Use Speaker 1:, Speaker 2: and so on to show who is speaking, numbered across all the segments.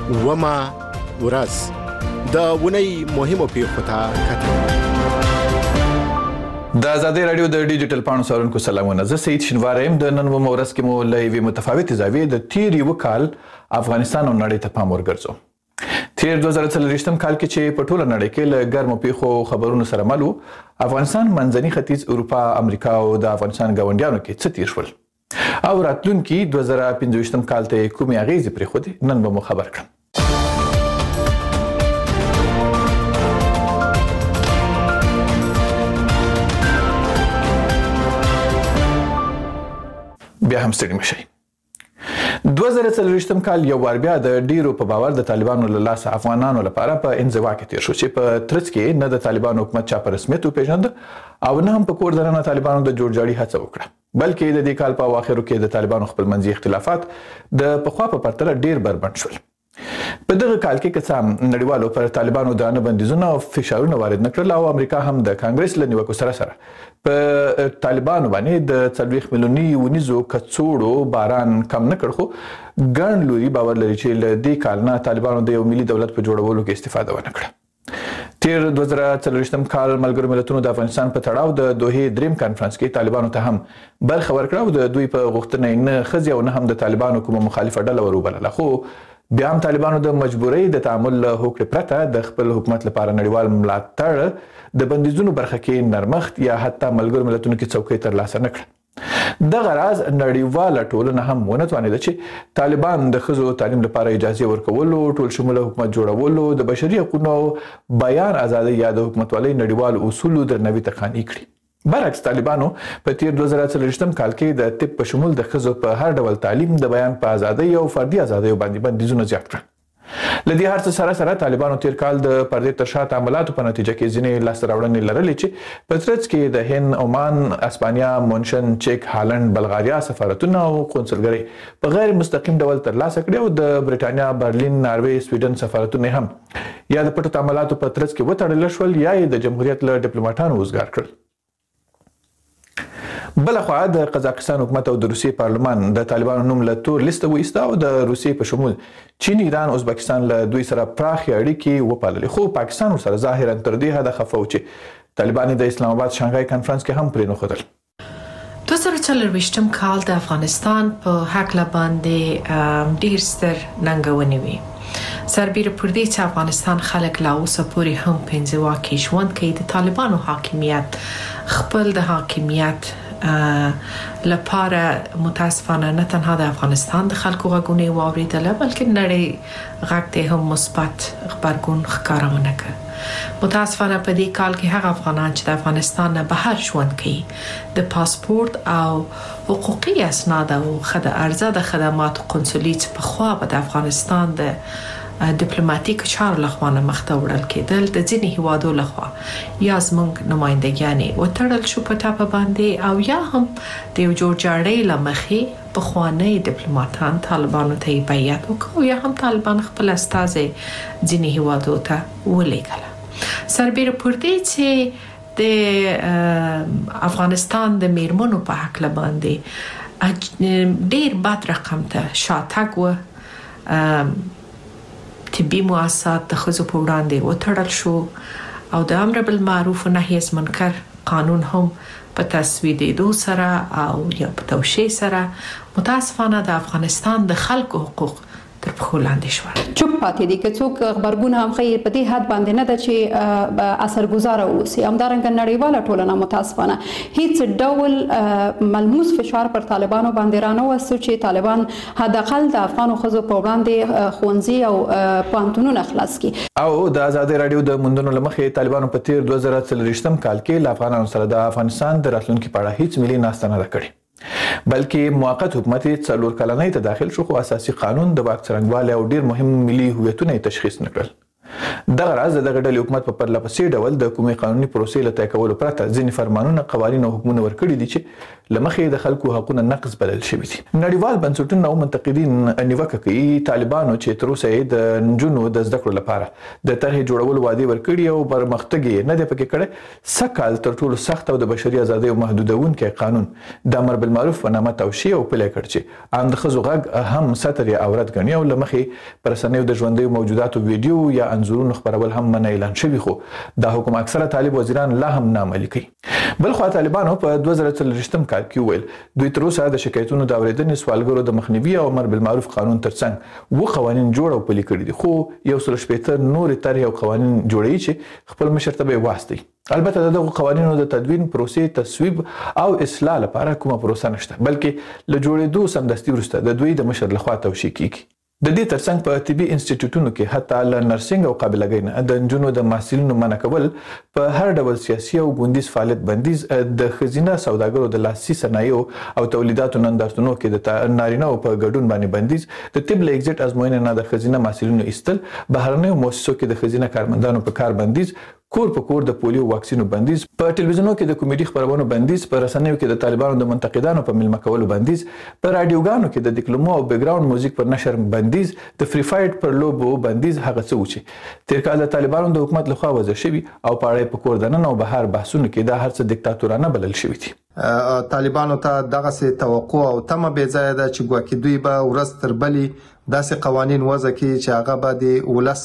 Speaker 1: وما ورځ د ونی مهمو پیښو ته کتل.
Speaker 2: د آزادۍ رادیو د ډیجیټل پاڼو څارونکو سلامونه. زه سعید شینواری یم. د نن ومه ورځ کې مو له یوې متفاوتې زاویې د تیر یوه کال افغانستان او نړۍ ته پام ورګرځو. تیر 2024 کال کې چې په ټوله نړۍ کې له ګرمو پیښو خبرونو سره مل و، افغانستان منځني ختیځ، اروپا، امریکا او د افغانستان ګاونډیانو کې څه تیر شول او راتلونکي 2025 کال ته کومې اغیزې پرېښودې، نن به مو خبر کړم. بیا هم ستړي مشئ. 2024 کال یو وار بیا د ډیرو په باور د طالبانو له لاسه افغانانو لپاره په انزوا کې تیر شو چې په ترڅ کې نه د طالبانو حکومت چا په رسمیت وپېژند او نه هم په کور دننه طالبانو د جوړجاړي هڅه وکړه، بلکې د دې کال په اواخرو کې د طالبانو خپلمنځي اختلافات د پخوا په پرتله ډیر بربنډ شول. په دغه کال کې که څه هم نړیوالو پر طالبانو درانه بندیزونه او فشارونه وارد نه کړل او امریکا هم د کانګرس له نیوکو سره په طالبانو باندې د 40 میلیوني ونیزو کڅوړو باران کم نه کړ، خو ګڼ لوري باور لري چې له دې کال نه طالبانو د یو ملي دولت په جوړولو کې استفاده ونه کړه. تیر 2024 کال ملګرو ملتونو د افغانستان په تړاو د دوحې دریم کانفرنس کې طالبانو ته هم برخه ورکړه او د دوی په غوښتنه نه ښځې او نه هم د طالبانو کومه مخالفه ډله وروبلله، خو بیا هم طالبانو د مجبورۍ د تعامل له هوکړې پرته د خپل حکومت لپاره نړیوال ملاتړ د بندیزونو برخه کې نرمښت یا حتی ملګرو ملتونو کې څوکۍ ترلاسه نه کړه. دغه راز نړیواله ټولنه هم ونه توانېده چې طالبان د ښځو تعلیم لپاره اجازې ورکولو، ټول شموله حکومت جوړولو، د بشري حقوقو بیان ازادۍ یا د حکومتولۍ نړیوال اصولو درناوي ته قانع کړي. برعکس طالبانو په تیر 2024 کال کې د طب په شمول د ښځو په هر ډول تعلیم، د بیان په ازادۍ او فردي ازادۍ باندې بندیزونه زیات کړل. له دې هر څه سره طالبانو تیر کال د پردې تر شا تعاملاتو په نتیجه کې ځینې لاسته راوړنې لرلې چې په ترڅ کې د هند، عمان، اسپانیا، مونشن، چک، هالند، بلغاریا سفارتونه او قونسلګرۍ په غیر مستقیم ډول ترلاسه کړي او د بریټانیا، برلین، ناروې، سویډن سفارتونه هم یا د پټو تعاملاتو په ترڅ کې وتړل شول یا د جمهوریت له ډیپلوماټانو وزګار کړل. بلخوا د قزاقستان حکومت او د روسیې پارلمان د طالبانو نوم له تور لیسته وایسته او د روسیې په شمول چین، ایران، ازبکستان له دوی سره پراخې اړیکې وپاللې، خو پاکستان ورسره ظاهرا تر دې حده خفه و چې طالبان د اسلام آباد شانګهای کانفرنس کې هم پرې نښودل.
Speaker 3: 2024 کال د افغانستان په هکله باندې ډیر ستر ننګونې وي. سربیره پر دې چې افغانستان خلک لا اوسه پورې هم په انزوا کې ژوند کوي، د طالبانو حاکمیت خپل د حاکمیت لپاره متاسفانه نه تنها د افغانستان د خلکو غږونه واوریدله بلکې نړۍ غږ ته هم مثبت غبرګون ښکارونه کړ. متاسفانه په دې کال کې هغه افغانان چې د افغانستان نه بهر ژوند کوي د پاسپورت او حقوقي اسناد او ارزه د خدماتو قنصلي چې پخوا به د افغانستان د ډیپلوماټیک چارو لخوا نه مخته وړل کېدل، د ځینې هیوادو لخوا یا زموږ نمایندګیانې وتړل شو په ټاپه باندې او یا هم د یو جوړجاړۍ له مخې پخواني ډیپلوماټان طالبانو ته یې بیعت وکړ یا هم طالبان خپل استازی ځینې هیوادو ته ولېږله. سربیره پر دې چې د افغانستان د میرمنو په هکله باندې ډیر بد رقم ته شاتګ و، طبي مؤسسات د ښځو په وړاندې وتړل شو او د امر بالمعروف و نهي عن منکر قانون هم په تصویبېدو سره او یا په توشیح سره متاسفانه د افغانستان د خلکو حقوق تر پښو لاندې شول.
Speaker 4: چوپ پاتې دي که څوک خبرګون هم خیر په دې حد باندې نه ده چې اثرګذار اوسي. همدارنګه نړیواله ټولنه متاسفانه هیڅ ډول ملموس فشار پر طالبانو باندې رانه وستو چې طالبان حداقل د افغانو ښځو په وړاندې ښوونځي او پوهنتونونه خلاص کړي.
Speaker 2: او د آزادۍ رادیو د موندنو له مخې طالبانو په تیر 2024 کال کې له افغانانو سره د افغانستان د راتلونکي په اړه هیڅ ملي ناسته نه ده کړې، بلکې موقت حکومت 4 کلنۍ ته داخل شو خو اساسي قانون د واک څرنګوالي او ډیر مهم ملي هویتونه تشخیص نه کړل. دغه راز دغه ډلې حکومت په پرله پسې ډول د کومې قانوني پروسې له طی کولو پرته ځینې فرمانونه، قوانین او حکمونه ورکړي دي چې له مخې د خلکو حقونه نقض بلل شوي دي. نړیوال بنسټونه او منتقدین نیوکه کوي طالبانو چې تر اوسه یې د نجونو د زده کړو لپاره د طرحې جوړولو وعدې ورکړي او پرمختګ یې نه دی پکې کړی. سږکال تر ټولو سخت او د بشري ازادیو محدودونکی قانون د امر بالمعروف په نامه توشیح او پلی کړ چې ان د ښځو غږ هم ستر یا عورت ګڼي او له مخې په رسنیو د ژوندیو موجوداتو ویډیو یا انځورونو خپرول هم منع اعلان شوي، خو دا حکم اکثره طالب وزیران لا هم نه عملي کوي. بلخوا طالبانو په 2023 کال کې ویل دوی تر اوسه د شکایتونو د اورېدنې، سوالګرو د مخنیوي او امر بالمعروف قانون ترڅنګ و قوانین جوړ او پلي کړي دي، خو یو سل شپېته نورې طرحې او قوانین جوړوي چې خپل مشر ته به یې واستوي. البته د دغو قوانینو د تدوین پروسې تصویب او اصلاح لپاره کومه پروسه نشته، بلکې له جوړېدو سمدستي وروسته د دوی د مشر لخوا توشیح کیږي. د دې ترڅنګ په طبي انسټیټیوټونو کې حتی له نرسنګ او قابلګۍ نه د نجونو د محصلینو منع کول، په هر ډول سیاسي او ګوندیز فعالیت بندیز، د ښځینه سوداګرو د لاسي صنایعو او تولیداتو نندارتونو کې د نارینه‌و په ګډون باندې بندیز، د طب له ایګزټ ازموینې نه د ښځینه محصلینو ایستل، بهرنیو مؤسسو کې د ښځینه کارمندانو په کار بندیز، کور په کور د پولیو واکسینو بندیز، په ټلویزیونو کې د کمیډي خبرونو بندیز، په رسنیو کې د طالبانو د منتقدانو په ملمه کولو بندیز، په رادیوګانو کې د ډیکلمو او بیک ګراوند موزیک پر نشر بندیز، د فری فایټ پر لوبو بندیز، هغه څه و چې تیر کال د طالبانو د حکومت لخوا وضع شوي او په اړه په کور دننه او بهر بحثونو کې دا هر څه دیکتاتورانه بلل شوي دي.
Speaker 5: طالبانو ته دغه سي توقع او تمه بې ځای ده چې ګواکې دوی به ورځ تر بلې داسې قوانین وضع کړي چې هغه به د ولس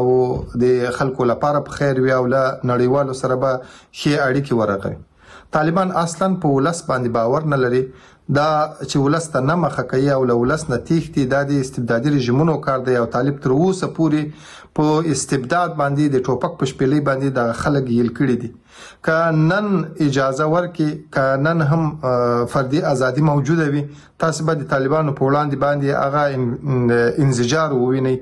Speaker 5: او د خلکو لپاره په خیر وي او له نړیوالو سره به ښې اړیکې ورغوي. طالبان اصلا په ولس باندې باور نه لري، دا چې ولس ته نه مخه کوي او له ولس نه تېښتي، دا د استبدادي رژیمونو کار دی او طالب تر اوسه پورې په استبداد باندې د ټوپک په شپېلۍ باندې د خلک یل کړي دي. که نن اجازه ورکي، که نن هم فردي ازادي موجوده وي، تاسو به د طالبانو په وړاندې باندې هغه انزجار ووینئ،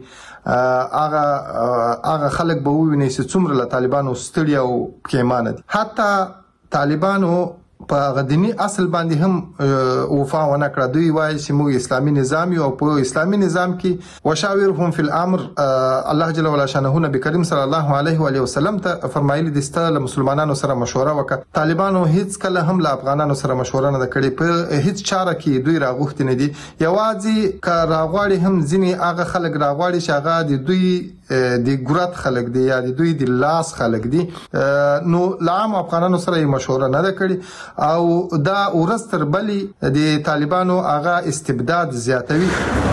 Speaker 5: هغه خلک به ووینئ چې څومره له طالبانو ستړي او پښیمانه دي. حتی طالبانو په غدنی اصل باندې هم وفا ونه کړه. دوی وایي چې موږ اسلامي نظام یو، په اسلامي نظام کې وشاورهم فی الامر، الله جل وعلا شانه نبی کریم صلی الله علیه و آله وسلم ته فرمایلی دي ستاسو مسلمانانو سره مشوره وکړه. طالبانو هیڅ کله هم له افغانانو سره مشوره نه کړې، په هیڅ چاره کې دوی راغوښتي نه دي. یوازې که راغواړي هم ځینې هغه خلک راغواړي چې هغه د دوی د ګورات خلک دي یا د دوی د لاس خلک دي، نو لعام افغانانو سره مشوره نه ده کړې او دا ورځ تر بلې د طالبانو هغه استبداد زیاتوي.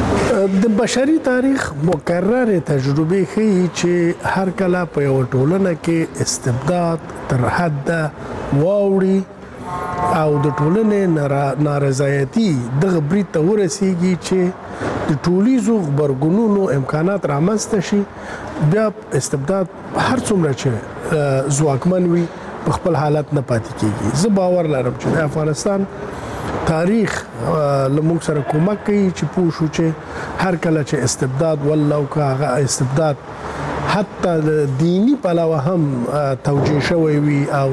Speaker 6: د بشري تاریخ مکرر تجربه ښیي چې هر کله په یو ټولنه کې استبداد تر حد واوړي او د ټولنې نارضایتي دغه برید ته ورسیږي چې د ټولیزو غبرګونونو امکانات رامنځته شي، بیا استبداد هر څومره چې ځواکمن وي په خپل حالت نه پاتې کیږي. زه باور لرم چې د افغانستان تاریخ لمونږ سره کومک کوي چې پوه شو چې هر کله چې استبداد والله او که هغه استبداد حتی د دینی پلوه هم توجیه شوی وي او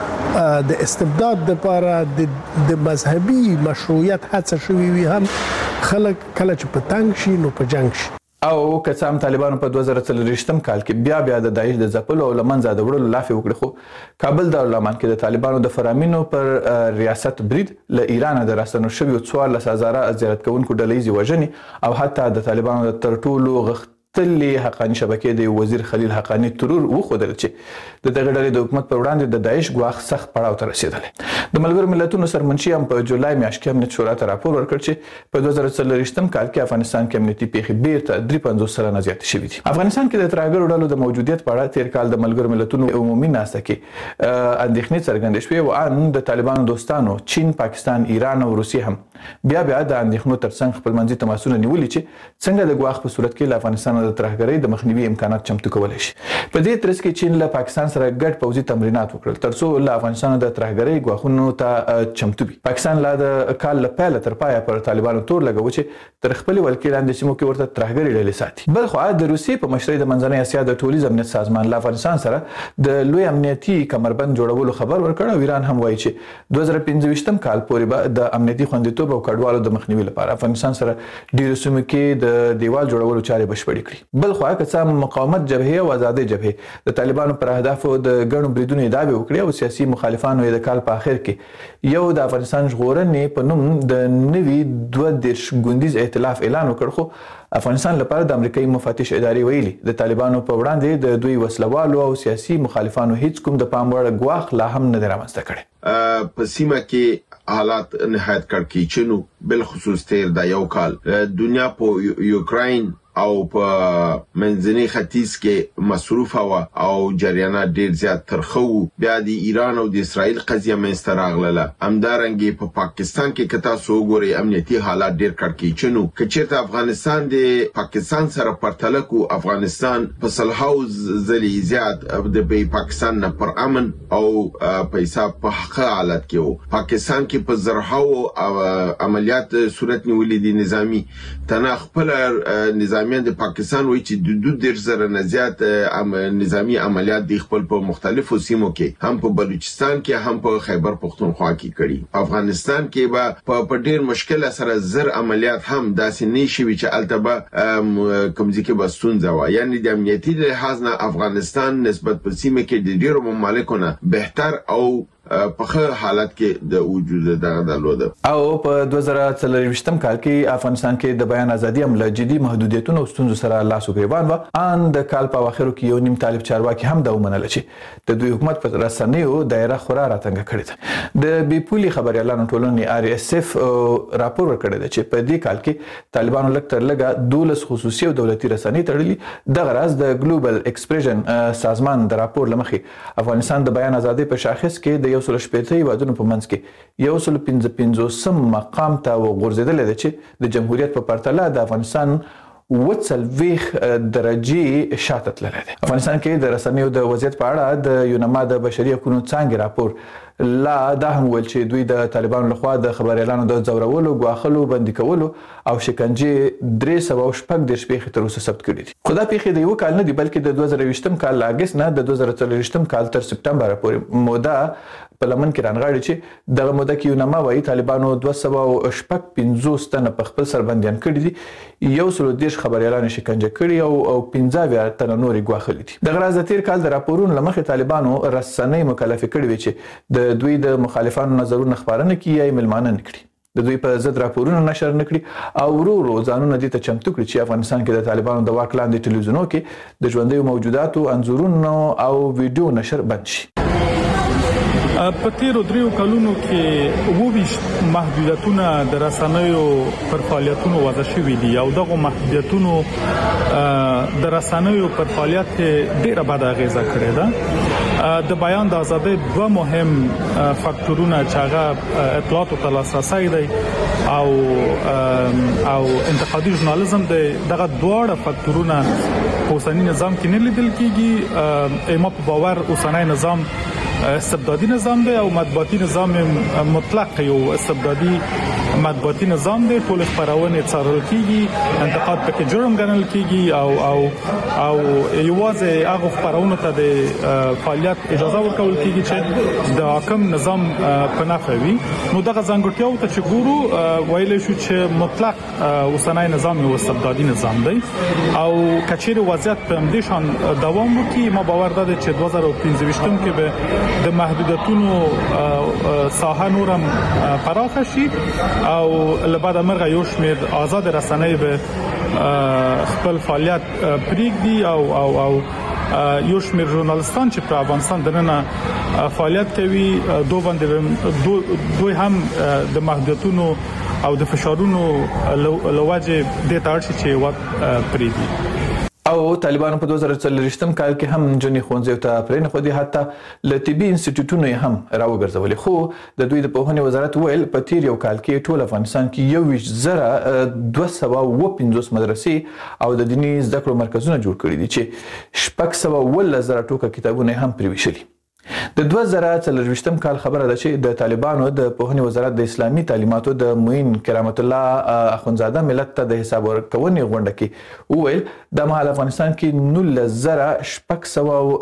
Speaker 6: د استبداد لپاره د مذهبي مشروعیت هڅه شوی وي، هم خلک کله چې په تنګ شي نو په جنګ شي.
Speaker 2: او که څه هم طالبانو په 2023 کال کې بیا د داعش د ځپلو او له منځه د وړلو لافې وکړې، خو کابل دارالمان کې د طالبانو د فرامینو پر ریاست برید له ایران د راستنو شویو 14,000 زیارت کوونکو ډلهیزې وژنې او حتی د طالبانو د تر ټولو غښتلې حقاني شبکې د وزیر خلیل حقاني ترور وښودل چې د دغه ډلې د حکومت پر وړاندې د داعش ګواښ سخت پړاو ته رسېدلی. د ملګرو ملتونو سرمنشي هم په جولای میاشت کې امنیت شورا ته راپور ورکړ چې په 2023 کال کې افغانستان کې امنیتي پیښې بیرته 53 سلنه زیاتې شوي دي. افغانستان کې د ترهګرو ډلو د موجودیت په اړه تیر کال د ملګرو ملتونو عمومي ناسته کې اندېښنې څرګندې شوې او ان د طالبانو دوستانو چین، پاکستان، ایران او روسیې هم بیا د اندېښنو ترڅنګ خپلمنځي تماسونه نیولي چې څنګه د ګواښ په صورت کې له افغانستان د ترهګرۍ د مخنیوي امکانات چمتو کولی شي. په دې ترڅ کې چین له پاکستان سره ګډ پوځي تمرینات وکړل ترڅو له افغانستان د ترهګرۍ ګواښونو ته چمتو وي. پاکستان لا د کال له پیله تر پایه پر طالبانو تور لګوي چې تر خپل ولکې لاندې سیمو کې ورته ترهګرۍ ډلې ساتي. بل خو د روسیې په مشرۍ د منځنۍ اسیا د ټولیز امنیت سازمان له افغانستان سره د لوی امنیتي کمربند جوړولو خبر ورکړ او ایران هم وایي چې 2025 کال پورې به د امنیتي خوندیتوب خوندیتوب او کډوالو د مخنیوي لپاره افغانستان سره ډیرو سیمو کې د دیوال جوړولو چارې بشپړې کړې. بل خو که څه مقاومت جبهه او آزادۍ جبهه د طالبانو پر اهدافو د ګڼو بریدونو ادعا وکړې او سیاسي مخالفانو یې د کال په اخر کې یو د افغانستان ژغورنې په نوم د نوي 22 ګوندیز ائتلاف اعلان وکړ. خو افغانستان لپاره د امریکایي مفتش ادارې ویلي د طالبانو په وړاندې د دوی وسلوالو او سیاسي مخالفانو هیڅ کوم د پام وړ ګواښ لا هم نه دی رامنځته کړی.
Speaker 7: په سیمه کې حالات نهایت کړکېچنو بل خصوص تیر دا یو کال دنیا په یوکراین او په منځني ختیځ کې مصروف او جریانات ډیر زیات ترخو. بیا د ایران او د اسرائیل قضیه منځته راغله. همدارنګه په پاکستان کې کتا سو ګوري امنیتي حالات ډیر کړکېچنو. کچېرته افغانستان د پاکستان سره پرتله کو افغانستان په صلحو ځلې زیات د پاکستان نه پر امن او پیسې په حق حالت کې وو. پاکستان کې په زرهاو عملیات صورت نیولې دي نظامی تنه خپل نظامی د پاکستان وایي چې د 2000 نه زیات نظامی عملیات د خپل په مختلفو سیمو کې هم په بلوچستان کې هم په خیبر پختونخوا کې کړي. افغانستان کې په ډیر مشکل سره زر عملیات هم داسې نشي چې التبه کومځي کې بستونځه و. یعنی د امنیتي لحاظ نه افغانستان نسبت په سیمه کې د ډیرو ممالکونو بهتر او په حالت کې د وجود دغه درلوده.
Speaker 2: او په 2023م کال کې افغانستان کې د بیان ازادي هم له جدي محدودیتونو او ستونزو سره لاس و ګریوان و. ان د کال په اواخرو کې یو نیم طالب چارواکي هم دا ومنل چې د دوی حکومت په رسنیو دایره خورا راتنګ کړې ده. د بیپولي خبريالانو ټولنې RSF راپور ورکړی دی چې په دې کال کې طالبانو لږ تر لږه 12 خصوصي او دولتي رسنۍ تړلي. دغه راز د ګلوبل ایکسپریشن سازمان د راپور لمخې افغانستان د بیان ازادي په شاخص کې د 180 هیوادونو په منځ کې 155 مقام ته وغورځیدل دي چې د جمهوریت په پرتله د افغانستان 40 درجه شاته تللی دی. افغانستان کې د رسنیو د وضعیت په اړه د یونما د بشري حقوقو څانګې راپور لا دا هم ویل چې دوی د طالبانو لخوا د خبريالانو د ځورولو، ګواښلو، بندي کولو او شکنجې 314 پیښې تر اوسه ثبت کړي دي. خو دا پیښې د یو کال نه دي بلکې د 2020م کال له اګست نه د 2023م کال تر سپټمبر پورې موده په لمن کې رانغاړي چې دغه موده کې یونما وايي طالبانو 255 تنه په خپل سربندیان کړي دي، 130 خبريالان شکنجه کړي او 15 تنه نور ګواښلي دي. دغه راز د تیر کال د راپورونو لمخې طالبانو رسنۍ مکلف کړي وي چې د دوی د مخالفانو نظرونه خبرونه کوي یا ملمانه نکړي، د دوی په ضد راپورونه نشر نکړي او ورو ځانونه دي ته چمتو کړي چې افغانستان کې د طالبانو د واک لاندې ټلویزیونونو کې د ژوندۍ موجوداتو انځورونو او ویډیو نشر بند شي.
Speaker 8: په تیرو دریو کلونو کې 22 محدودیتونه د رسنیو پر فعالیتونو وضع شوي دي او دغه محدودیتونو د رسنیو پر فعالیت ډیره بد اغیزه کړې ده. د بیان د ازادۍ دوه مهم فاکتورونه چې هغه اطلاعات او لاسرسی دی او انتقادي ژورنالیزم دی، دغه دواړه فاکتورونه په اوسنی نظام کې نه لیدل کیږي. ما په باور اوسنی نظام استبدادي نظام دی او مطبوعاتي نظام مطلق یو استبدادي مطبوعاتي نظام دی. ټول خبرونه څارل کیږي، انتقاد پکې جرم ګڼل کیږي او یوازې هغه خبرونه ته د فعالیت اجازه ورکول کیږي چې د حاکم نظام په نفع وي. نو دغه ځانګړتیاو ته چې ګورو ویل شو چې مطلق اوسنۍ نظام یو استبدادي نظام دی او کچېره وضعیت په همدې شان دوام وکړي. ما باور ده چې 2015م کې به د محدودیتونو ساحه نورم پراخه شي او لبعد مرغه یو شمېر آزاد رسنۍ به خپل فعالیت پرېږدي او یو شمېر ژورنالیستان چې په افغانستان دننه فعالیت کوي دوی هم د محدودیتونو او د فشارونو لوجه د تاړ چې وخت پرېږدي.
Speaker 2: او طالبانو په 2023م کال کې هم جنې خونځو ته پرېنه خو دي حتی ل طبي انسټیټیوټونو هم راوګرځولې. خو د دوی د پوهنې وزارت ویل په تیر یو کال کې ټول افغانستان کې 215 مدرسې او د دیني زده کړو مرکزونه جوړ کړي دي چې 610 ټوکه کتابونه هم پریوشلي. د 2023م کال خبره ده چې د طالبانو د پوهنې وزارت د اسلامي تعلیماتو د معین کرامت الله اخونزاده ملت ته د حساب ورکونې غونډه کې وویل د مهال افغانستان کې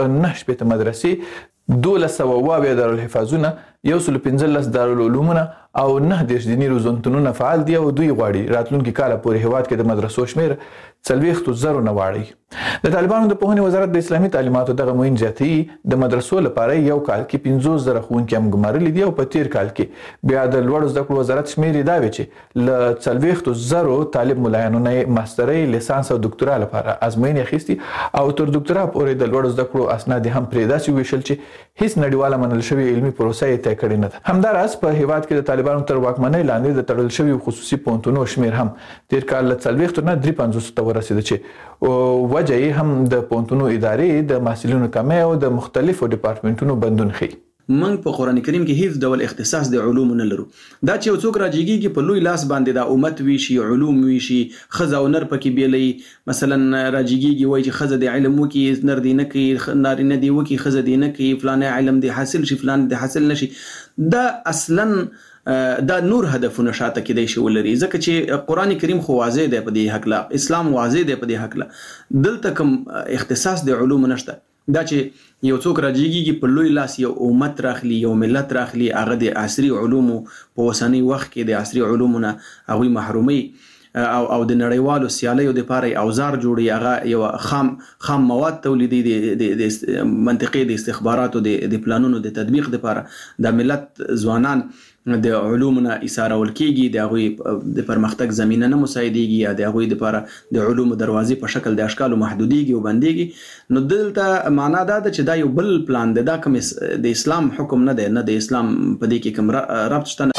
Speaker 2: 19609 مدرسې، 1200 دارالحفاظونه، 115 دارالعلومونه او 9 دیني روزنتونونه فعال دي او دوی غواړي راتلونکي کال پورې هیواد کې د مدرسو شمیر 40,000 نه واړي. د طالبانو د پوهنې وزارت د اسلامي تعلیماتو دغه معین زیاتوي د مدرسو لپاره یو کال کې 50,000 ښوونکي هم ګمارلي دي او په تیر کال کې بیا د لوړو زده کړو وزارت شمیر دا وی چې ل 40,000 طالب ملایانو نه ماسترۍ لیسانس او ډاکټرا لپاره ازموینې اخیستي او تر ډاکټرا پورې د لوړو زده کړو اسناد هم پرې داسې ویشل چې هیڅ نړیواله منل شوی علمي پروسه یې طی کړې نه ده. همداراز په هیواد کې د طالبانو تر واکمنۍ لاندې د تړل شوی خصوصي پوهنتونونو شمیر هم تیر کال ل 40 نه 53 ته ورسېد چې وجه یې هم د پوهنتونونو ادارې د محصلینو کمی او د مختلفو ډپارټمنټونو بندون ښیي.
Speaker 9: موږ په قران کریم کې هیڅ ډول اختصاص د علوم نه لرو. دا چې یو څوک راځيږي په لوی لاس باندې د امت وی شي علوم وی شي خزه او نر پکې بیلې مثلا راځيږي وای چې خزه د علم وکي نر دی نه کوي نارینه دی وکي خزه دی نه کوي فلانه علم دی حاصل شي فلان دی حاصل نشي. دا اصلا دا نور هدفونه شاته کېدای شي ولري ځکه چې قران کریم خو واضح دی په دې حق لا اسلام واضح دی په دې حق لا دلته کوم اختصاص د علوم نشته. دا چې یو څوک راځيږي په لوی لاس یو امت راخلي یو ملت راخلي هغه د عصري علومو په وسنی وخت کې د عصري علومونه هغه محرومي او د نړیوالو سیالیو د لپاره اوزار جوړي هغه یو خام مواد تولیدي د منطقي د استخباراتو د پلانونو د تطبیق لپاره د ملت ځوانان د علومنا اسارول کیږي د هغه د پرمختګ زمينه نه مساعديږي یا د هغه لپاره د علومو دروازې په شکل د اشکال محدوديږي او بنديږي. نو دلته معنا دا ده چې دا یو بل پلان دی دا کوم د اسلام حکم نه دی نه د اسلام په دې کې کوم ربط شته.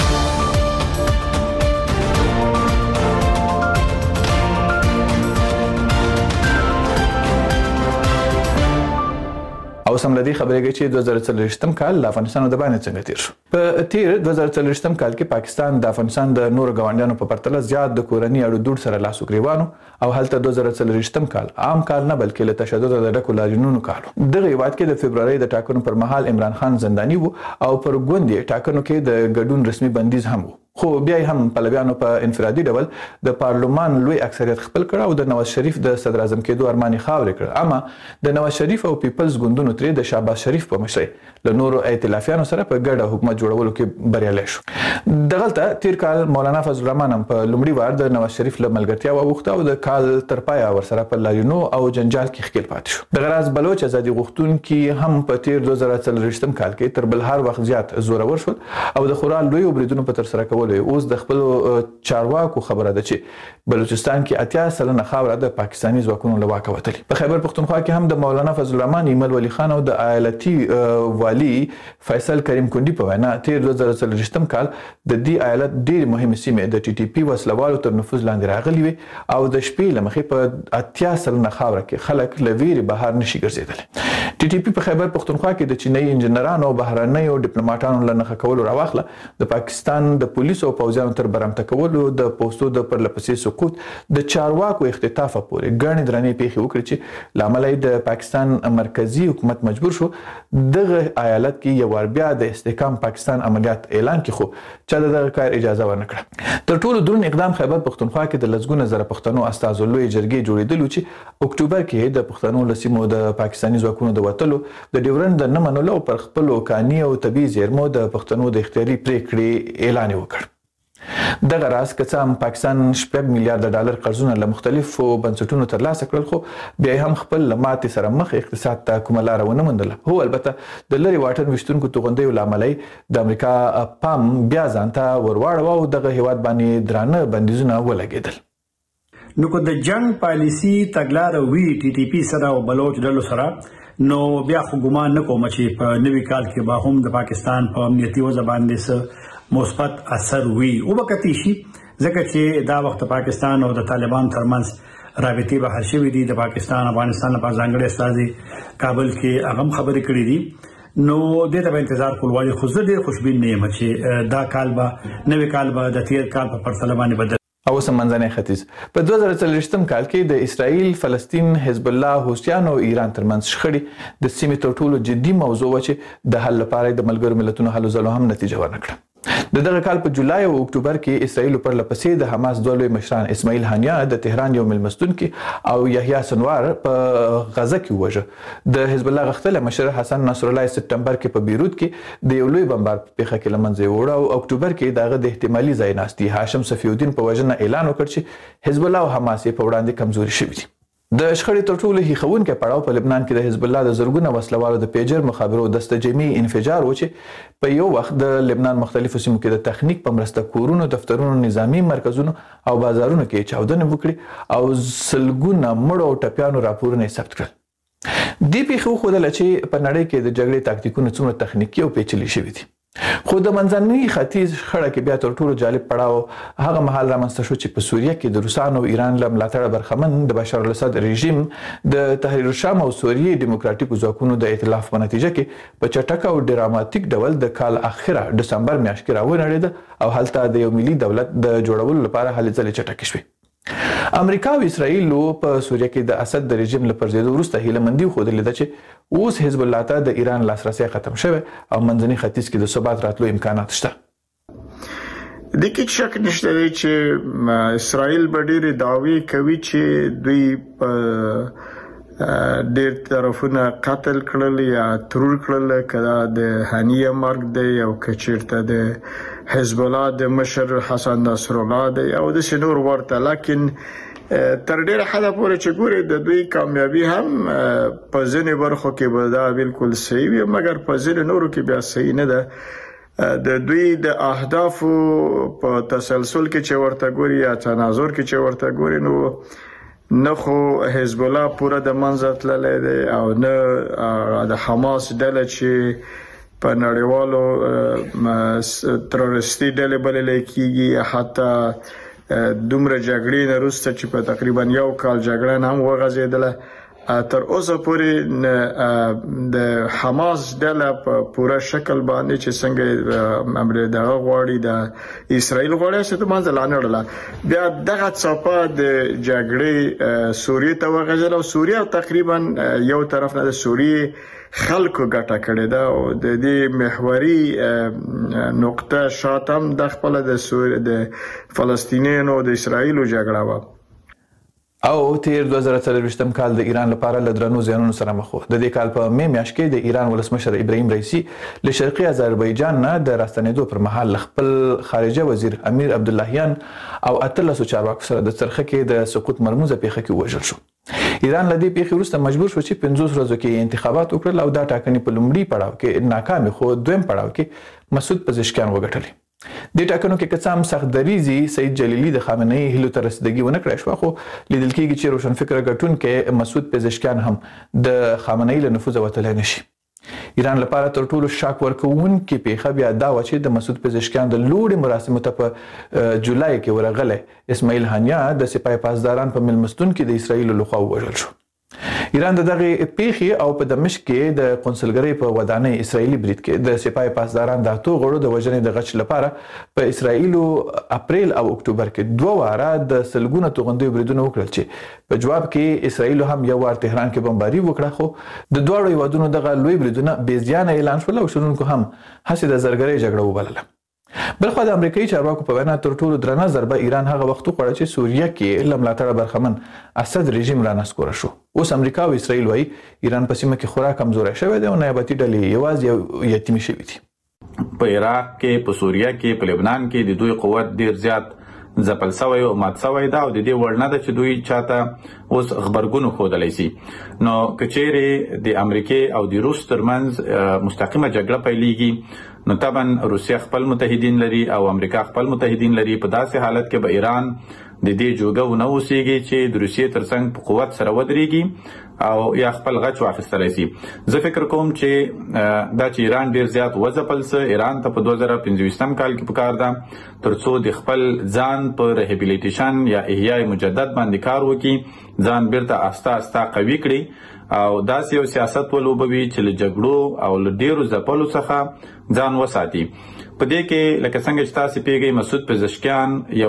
Speaker 9: او سم لدی خبرېږي چې 2023م کال د افغانستان د باندې څنګه تیر شو. په تیر 2023م کال کې پاکستان د افغانستان د نور غونډیانو په پرتله زیات د کورنۍ اړو دوړ سره لاس وګریوانو او هلته 2023م کال عام کال نه بلکې له تشدد د ډکو لاریونونو کالو. دغه هیواد کې د فبرवरी د ټاکنو پر مهال عمران خان زنداني وو او پر ګوندې ټاکنو کې د ګډون رسمي بندیز هم وو. خو بیا هم پلویانو په انفرادي ډول د پارلمان لوی اکثریت خپل کړ او د نواز شریف د صدر اعظم کېدو ارمان خاورې کړ. اما د نواز شریف او پیپلز ګوندونو ترې د شهباز شریف په مشرۍ له نورو ائتلافیانو سره په ګډه حکومت جوړولو کې بریالی شو. دغلته تیر کال مولانا فضل الرحمن هم په لومړي وار د نواز شریف له ملګرتیا وغوښته او د کال تر پایه ورسره په لاریونو او جنجال کې ښکیل پاتې شو. د غراز بلوچ ازادي غوښتونکي هم په تیر 2023م کال کې تر بل هر وخت زیات زورور شول او د خورا لوی بریدونو په تر سره کولو اوس د خپل چارواکو خبره ده چې بلوچستان کې 80% خاوره د پاکستاني ځواکونو له واکه وتلي. په خیبر پختونخوا کې هم د مولانا فضل الرحمن ایمل ولی خان او د ایالتي والی فیصل کریم کندی په وینا تیر 2023م کال د دې ایالت ډېر مهمه سیمه د ټي ټي پی وسلوالو تر نفوذ لاندې راغلي وي او د شپې لمخې په 80% خاوره کې خلک لویری بهر نشي ګرځیدل. ټي ټي پی په خیبر پختونخوا کې د چینایي انجنیرانو او بهرنیو ډیپلوماټانو له نخښه کولو راوخله د پاکستان د پولیسو او پوځیانو تر برمته کولو د پوسټو د پرلپسې سقوط د چارواکو اختطاف پورې ګڼې درنې پیښې وکړي چې لامل یې د پاکستان مرکزی حکومت مجبور شو دغه ایالت کې یو ور بیا د استحکام پاکستان عملیات اعلان کړي خو چې دغه کار اجازه ورنکړه. تر ټولو درون اقدام خیبر پختونخوا کې د لزګونه زره پښتنو استازو لوی جرګې جوړېدل چې اکتوبر کې د پښتنو لسیمو د پاکستاني ځواکونو د وټلو د ډیورند د نه منلو پر خپل کاني او طبي زیرمو د پښتنو د اختیاري پریکړې اعلان وکړ. دغه راز که هم پاکستان 8 میلیارډ ډالر قرضونه له مختلفو بنسټونو ترلاسه کړل خو بیا هم خپل لماتې سره مخ اقتصاد ته کومه لار ونه موندله. هو البته د لری واټن وشتونکو توغندیو لامل د امریکا پام بیا ځانته ورواړو او دغه هیواد باندې درانه بندیزونه ولګیدل.
Speaker 10: نو کو د جنگ پالیسی تګلار وی ټي ټي پی سره او بلوچ ډلو سره نو بیا خو ګمان نه کوم چې په نوي کال کې به هم د پاکستان په امنیتي وضع باندې مثبت اثر وی او وکتی شي ځکه چې دا وخت پاکستان او د طالبان ترمنځ رابطې به هر شوي دي. د پاکستان افغانستان لپاره ځانګړي استازي کابل کې هغه خبرې کړې دي نو د دې انتظار کول وایي خو زه ډېر خوشبین نه یم چې دا کال به نوي کال به د تیر کال په پرتله باندې بدل
Speaker 2: او سمندري ختیځ. په 2023م کال کې د اسرائیل، فلسطین، حزب الله، حوثیان او ایران ترمنځ شخړې د سیمې تر ټولو جدي موضوع و چې د حل لپاره د ملګرو ملتونو هلو ځلو هم نتیجه ورنکړه. د دغه کال په جولای او اکتوبر کې اسرائیل پر لپسې د حماس دوه لوی مشران اسماعیل هانیا د تهران یو ملمستون کې او یحیی سنوار په غزه کې وژه. د حزب الله غختل مشر حسن نصر الله سپتمبر کې په بیروت کې د یو لوی بمبار په پیښه کې لمنځه وړ او اکتوبر کې دغه د احتمالي ځای ناستي هاشم صفی الدین په وژنه اعلان وکړ چې حزب الله او حماس په وړاندې کمزوري شوي دي. د شخړې تر ټولو هیښوونکی پړاو په لبنان کې د حزب الله د زرګونه وسلوالو د پیجر مخابرو دسته جمعي انفجار و چې په یو وخت د لبنان مختلفو سیمو کې د تخنیک په مرسته کورونو، دفترونو، نظامی مرکزونو او بازارونو کې چاودنې وکړي او سلګونه مړو او ټپیانو راپورونه ثبت کړل. دې پیښو ښودله چې په نړۍ کې د جګړې تاکتیکونه څومره تخنیکي او پیچلي شوي دي. خو د منځني ختیځ خړه کې بیا تر ټولو جالب پړاو هغه مهال رامنځته شو چې په سوریه کې د روسانو او ایران له ملاتړه برخمن د بشار الاسد رژیم د تحریر الشام او سوریې دیموکراتیکو ځواکونو د ائتلاف په نتیجه کې په چټک او ډراماتیک ډول د کال اخره ډسمبر میاشت کې راونړېده او هلته د یو ملي دولت د جوړولو لپاره هلې ځلې چټکې شوې. امریکا او اسرائیل په سوریه کې د اسد د رژیم له پرځېدو وروسته هیله مندي ښودلې ده چې اوس حزب الله ته د ایران لاسرسی ختم شوی او منځني ختیځ کې د ثبات راتلو امکانات شته.
Speaker 11: د کې شک نشته چې اسرائیل به ډېرې دعوی کوي چې دوی په ډېر طرفونه قتل کړل یا ترور کړل، کله د هانیه مرګ دی او کچیرته د حزب الله د مشر حسن نصر الله دی او د شنور ورته، لکن تر ډیره حد پورې چې ګوري د دوی کامیابی هم په ځینې برخو کې به دا بالکل صحیح وي، مګر په ځینې نورو کې بیا صحیح نه ده. د دوی د اهدافو په تسلسل کې چې ورته ګوري یا تناظر کې چې ورته ګوري نو خو حزب الله پوره د منځ تللی دی او نه د حماس ډله چې په نړیوالو تروریستي ډلې بللې کیږي، حتی دومره جګړې نه وروسته چې په تقریبا یو کال جګړه هم وغځېدله، تر اوسه پورې د حماس ډله په پوره شکل باندې چې څنګه دغه غواړي د اسرائیل غواړي چې د منځ لا نه وړله، بیا دغه څپه د جګړې سوریې ته وغځېدله او سوریه تقریبا یو طرف نه د سوریې خلکو ګټه کړې ده او د دې محوري نقطه شاتم د خپل د فلسطینیانو د اسرائیل جګړه و.
Speaker 2: او تیر 2023 کال د ایران لپاره له درنو زیانونو سره مخ و. د دې کال په می میاشت کې د ایران ولسمشر ابراهیم رئیسی له شرقي آذربایجان نه د راستنېدو پر مهال خپل خارجه وزیر امیر عبداللهیان او 13 چارواکو سره د څرخه کې د سقوط مرموزه پیښه کې وژل شو. ایران له دې پیښې وروسته مجبور شو چې 50 ورځو کې انتخابات وکړل او دا ټاکنې په لومړي پړاو کې ناکامې خو دویم پړاو کې مسعود پزشکیان وګټلې. د ټاکنو کې کڅام سخت دریزي سید جلیلی د خامنه ای هلو تر رسیدګي ونه کړی شو، خو لیدل کېږي چې روشنفکر ګټونکي مسعود پزشکیان هم د خامنه ای له نفوذ وتلی نشي. ایران لپاره تر ټولو شاک ورکوونکې پیښه بیا دا و چې د مسعود پزشکیان د لوړې مراسمو ته په جولای کې ورغلی اسماعیل هانیا د سپاه پاسداران په مېلمستون کې د اسرائیلو لخوا ووژل شو. ایران د دغه پیښې او په دمشق کې د قونسلګرۍ په ودانۍ اسرائیلي برید کې د سپاه پاسداران د اتو غړو د وژنې د غچ لپاره په اسرائیلو اپریل او اکتوبر کې 2 واره د سلګونه توغندي بریدونه وکړل چې په جواب کې اسرائیل هم یو وار تهران کې بمباري وکړه، خو د دوه هیوادونو دغه لوی بریدونه بې زیانه اعلان شول او شنونکو هم هسې د زرګرۍ جګړه وبلله. بلخو د امریکایي چارواکو په وینا تر ټولو درنه ضربه ایران هغه وخت وخوړه چې سوریه کې له ملاتړه برخمن اسد رژیم رانسکوره شو. اوس امریکا او اسرائیل وايي ایران په سیمه کې خورا کمزوری شوی دی او نیابتي ډلې یوازې یو یتیمې شوي دي.
Speaker 12: په عراق کې، په سوریه کې، په لبنان کې د دوی قوت ډیر زیات ځپل شوی او مات شوی دا او د دې وړ نه ده چې دوی چاته اوس خبرګون ښودلی شي. نو که چیرې د امریکې او د روس ترمنځ مستقیمه جګړه پیلیږي نو طبعا روسیه خپل متحدین لري او امریکا خپل متحدین لري. په داسې حالت کې به ایران د دې جوګه ونه اوسېږي چې د روسیې ترڅنګ په قوت سره ودرېږي او یا خپل غچ واخیستلی شي. زه فکر کوم چې دا چې ایران ډیر زیات وځپل څه ایران ته په 2025 کال کې پکار ده ترڅو د خپل ځان په ریهابیلیټیشن یا احیاء مجدد باندې کار وکړي، ځان بیرته آسته آسته قوي کړي او داسې یو سیاست ولوبوي چې له جګړو او له ډیرو ځپلو څخه ځان وساتي. په دې کې لکه څنګه چې تاسو پیږئ مسعود پزشکیان یو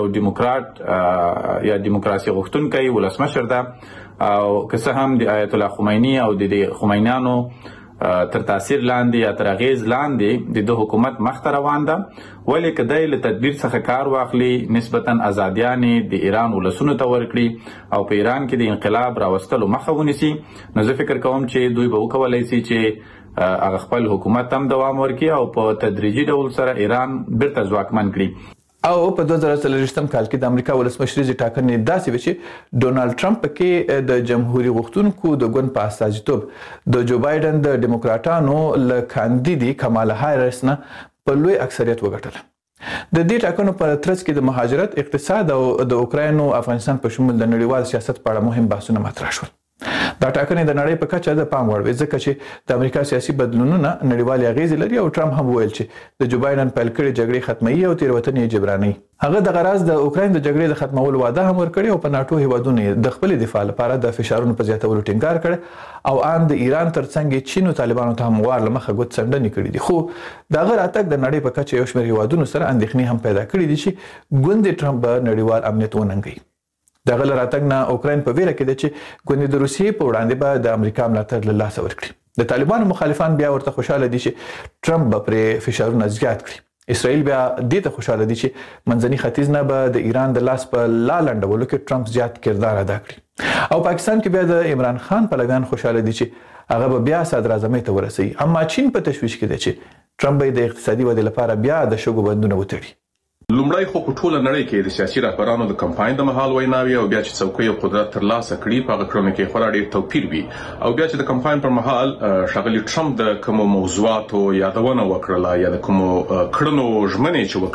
Speaker 12: دیموکرات یا دیموکراسي غوښتونکی ولسمشر ده او که څه هم د آیت الله خمینی او د خمینیانو تر تاثیر لاندې یا تر اغیز لاندې د حکومت مخ ته روان ده، ولې کدی له تدبیر څخه کار واخلي، نسبتا ازادیانې د ایران ولسونو ته ورکړي او په ایران کې د انقلاب راوستلو مخه ونیسي، نو زه فکر کوم چې دوی به وکولای شي چې هغه خپل حکومت هم دوام ورکړي او په تدریجي ډول سره ایران بیرته ځواکمن کړي.
Speaker 9: او په 2023 کال کې د امریکا ولسمشریزي ټاکنې داسې وې چې ډونالد ټرمپ کې د جمهوریت غوښتونکو د ګوند په استازیتوب د جو بایدن د ډیموکراټانو له کاندیدي کمالا هاریس نه په لوی اکثریت وګټله. د دې ټاکنو په ترڅ کې د مهاجرت، اقتصاد او د اوکراین او افغانستان په شمول د نړیوال سیاست په اړه مهم بحثونه مطرح شول. دا ټاکنې د نړۍ په کچه د پام وړ وې، ځکه چې د امریکا سیاسي بدلونونه نړیوالې اغیزې لري او ټرمپ هم وویل چې د جو بایدن پیل کړې جګړې ختموي او تېروتنې جبرانوي. هغه د غراز د اوکراین د جګړې د ختمولو وعده هم ورکړې او په ناتو هیوادونو د خپل دفاع لپاره د فشارونو په زیاتولو ټینګار کړ او ان د ایران ترڅنګ چین او طالبانو ته هم وار لمخه غوت څنډنې کړې دي. خو دا غیر اتک د نړۍ په کچه یو شمېر هیوادونو سره اندېښنې هم پیدا کړې دي چې ګوند ټرمپ به نړیوال امنیت وننګي. دغه لراتګ نه اوکراین په ویره کې ده چې ګوند د روسیې په وړاندې به د امریکا ملاتړ له لاسه ورکړي. د طالبانو مخالفان بیا ورته خوشاله دي چې ټرمپ به پرې فشارونه زیات کړي. اسرائیل بیا دې ته خوشاله دي چې منځني ختیځ نه به د ایران د لاس په لنډولو کې ټرمپ زیات کردار ادا کړي. او پاکستان کې بیا د عمران خان پلویان خوشاله دي چې هغه به بیا صدر اعظم ته ورسوي. اما چین په تشویش کې ده چې ټرمپ به د اقتصادي ودې لپاره بیا د شګو بندونه وتړي.
Speaker 13: لومړی خو په ټوله نړۍ کې د سیاسي رهبرانو د کمپاین د مهال ویناوي او بیا چې څوکۍ او قدرت ترلاسه کړي په هغه کړنو کې خورا ډېر توپیر وي، او بیا چې د کمپاین پر مهال ښاغلي ټرمپ د کومو موضوعاتو یادونه وکړله یا د کومو کړنو ژمنې چې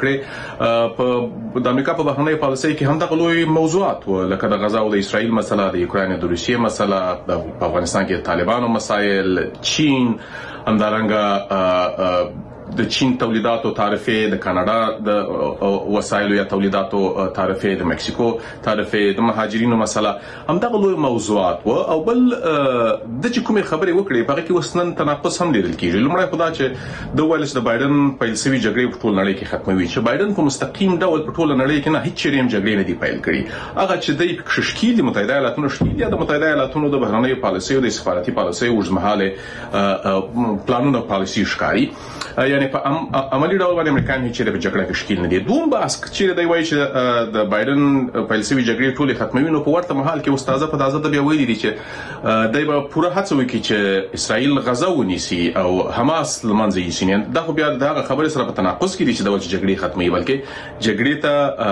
Speaker 13: وکړې د امریکا په بهرنۍ پالیسۍ کې هم دغه لوی موضوعات و، لکه د غزا او د اسرائیل مسله، د یوکراین د روسیې مسله، په افغانستان کې د طالبانو مسایل، چین، همدارنګه د چین تولیداتو تعرفه، د کاناډا د وسایلو یا تولیداتو تعرفه، د مکسیکو تعرفه، د مهاجرینو مسله، همدغه لوی موضوعات و. او بل د چې کومې خبرې وکړې په هغه کې وسنن تناقض هم لیدل کېږي. لومړی خو دا چې د ویل چې د بایدن پیل شوې جګړې په ټول نړۍ کې ختموي، چې بایدن په مستقیم ډول په ټول نړۍ کې نه هیڅ چیرې هم جګړې نه دي پیل کړي. هغه چې د شکیل متحده ایالاتونو شکیل یا د متحده ایالاتونو د بهرنۍ پالیسۍ او د سفارتي پالیسۍ اوږدمهاله پلانونه پالیسي ښکاري، یعنی په عملی ډول باندې امریکایان هیڅ چیرې په جګړه کې شکیل نه دي. دوم بحث چې دی وایي چې د بایدن پیل شوې جګړې ټولې ختموي، نو په ورته مهال کې استاد په تازه د بیا ویلي دي چې دای به پوره هڅه وکړي چې اسرائیل غزا ونیسي او حماس لمنځه یوسي. دا خو بیا دغه خبرې سره په تناقض کې دي چې د وجه جګړې ختموي، بلکې جګړې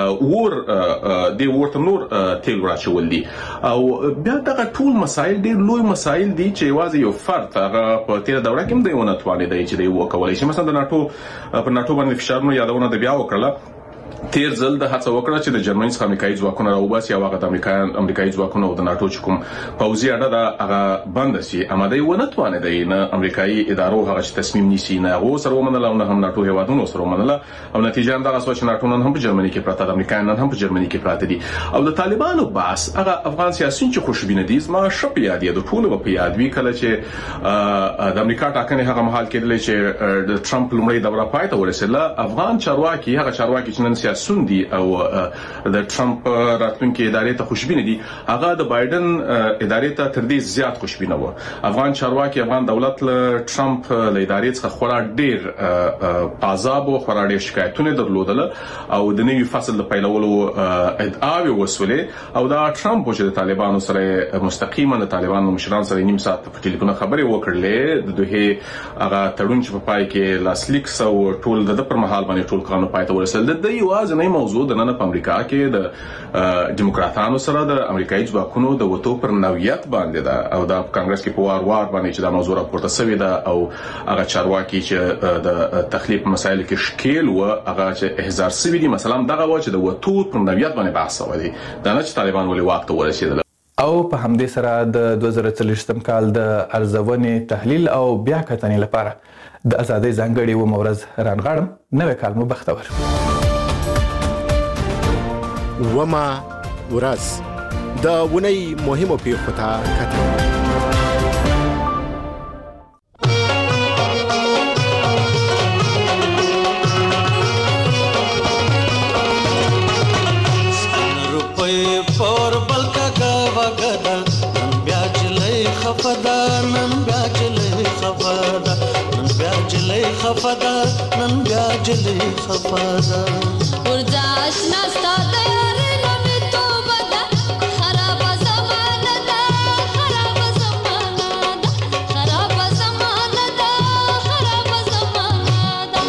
Speaker 13: ته د ورته نور تیل راچول دي. او بیا دغه ټول مسایل ډېر لوی مسایل دي چې یوازې یو فرد هغه په تیر دوره کې هم دی ونه توانېدی چې دی وکولای شي. مثلا د ناتو په ناتو باندې فشارونو یادونه د بیا وکړه. تیر ځل د هڅه وکړه چې د جرمني څخه امریکایي ځواکونه راوباسي او هغه د امریکایي ځواکونه او د ناتو چې کوم پوځي اډه ده هغه بند شي. اماده ونه توانېدی نه امریکایي ادارو هغه چې تصمیم نیسي نه هغه سره ومنله او نه هم ناتو هیوادونو سره ومنله، او نتیجه هم دغه چې ناتو نن هم په جرمني کې پراته، د امریکایان نن هم په جرمني کې پراته دي. او د طالبانو بحث هغه افغان سیاسيون چې خوشبینه دي زما شپ یاد دي، د ټولو په یاد وی کله چې د امریکا ټاکنې هغه مهال کېدل چې د ټرمپ لومړی دوره پای ته ورسېله. افغان چارواکي هغه چارواکي چې نن سیاسيون دي او د ټرمپ راتلونکي ادارې ته خوشبینه دي، هغه د بایدن ادارې ته تر دې زیات خوشبینه و. افغان چارواکي افغان دولت له ټرمپ له ادارې څخه خورا ډېر عذاب او خورا ډېر شکایتونه درلودل او د نوي فصل د پیلولو ادعاوې وسولې. او دا ټرمپ چې د طالبانو سره مستقیما د طالبانو مشران سره نیم ساعت په ټلیفون خبرې وکړلې، د دوه هغه تړون چې په پای کې لاسلیک سو ټول د پر مهال باندې ټول قانون پای ته ورسېدل. د یوازې نه موضوع د نن په امریکا کې د دیموکراتانو سره د امریکایي ځواکونو د وټو پر نوعیت باندې ده، او د کانګرس کې په وار باندې چې دا موضوع راپورته شوې ده، او هغه چارواکي چې د تخلیق مسایل کې شکیل و هغه چې احضار شوی دي، مثلا دغه و چې د وټو پر نوعیت باندې بحث وکړي دا نه چې طالبان ولې وخت ورسېدل.
Speaker 9: او په همدې سره د 2023 کال د ارزونې تحلیل او بیا کتنې لپاره د ازادۍ ځانګړي و مورز رانغاړم. نوې کال مو بختور.
Speaker 1: وما ورځ د ونی مهمو پیښو ته کتل.
Speaker 14: نن بیا چلې خفدا خفدا نن بیا جلې خفدا ورځاش نستا تیارې لمې توبه ده خراب زمانه ده خراب زمانه ده خراب زمانه ده خراب زمانه ده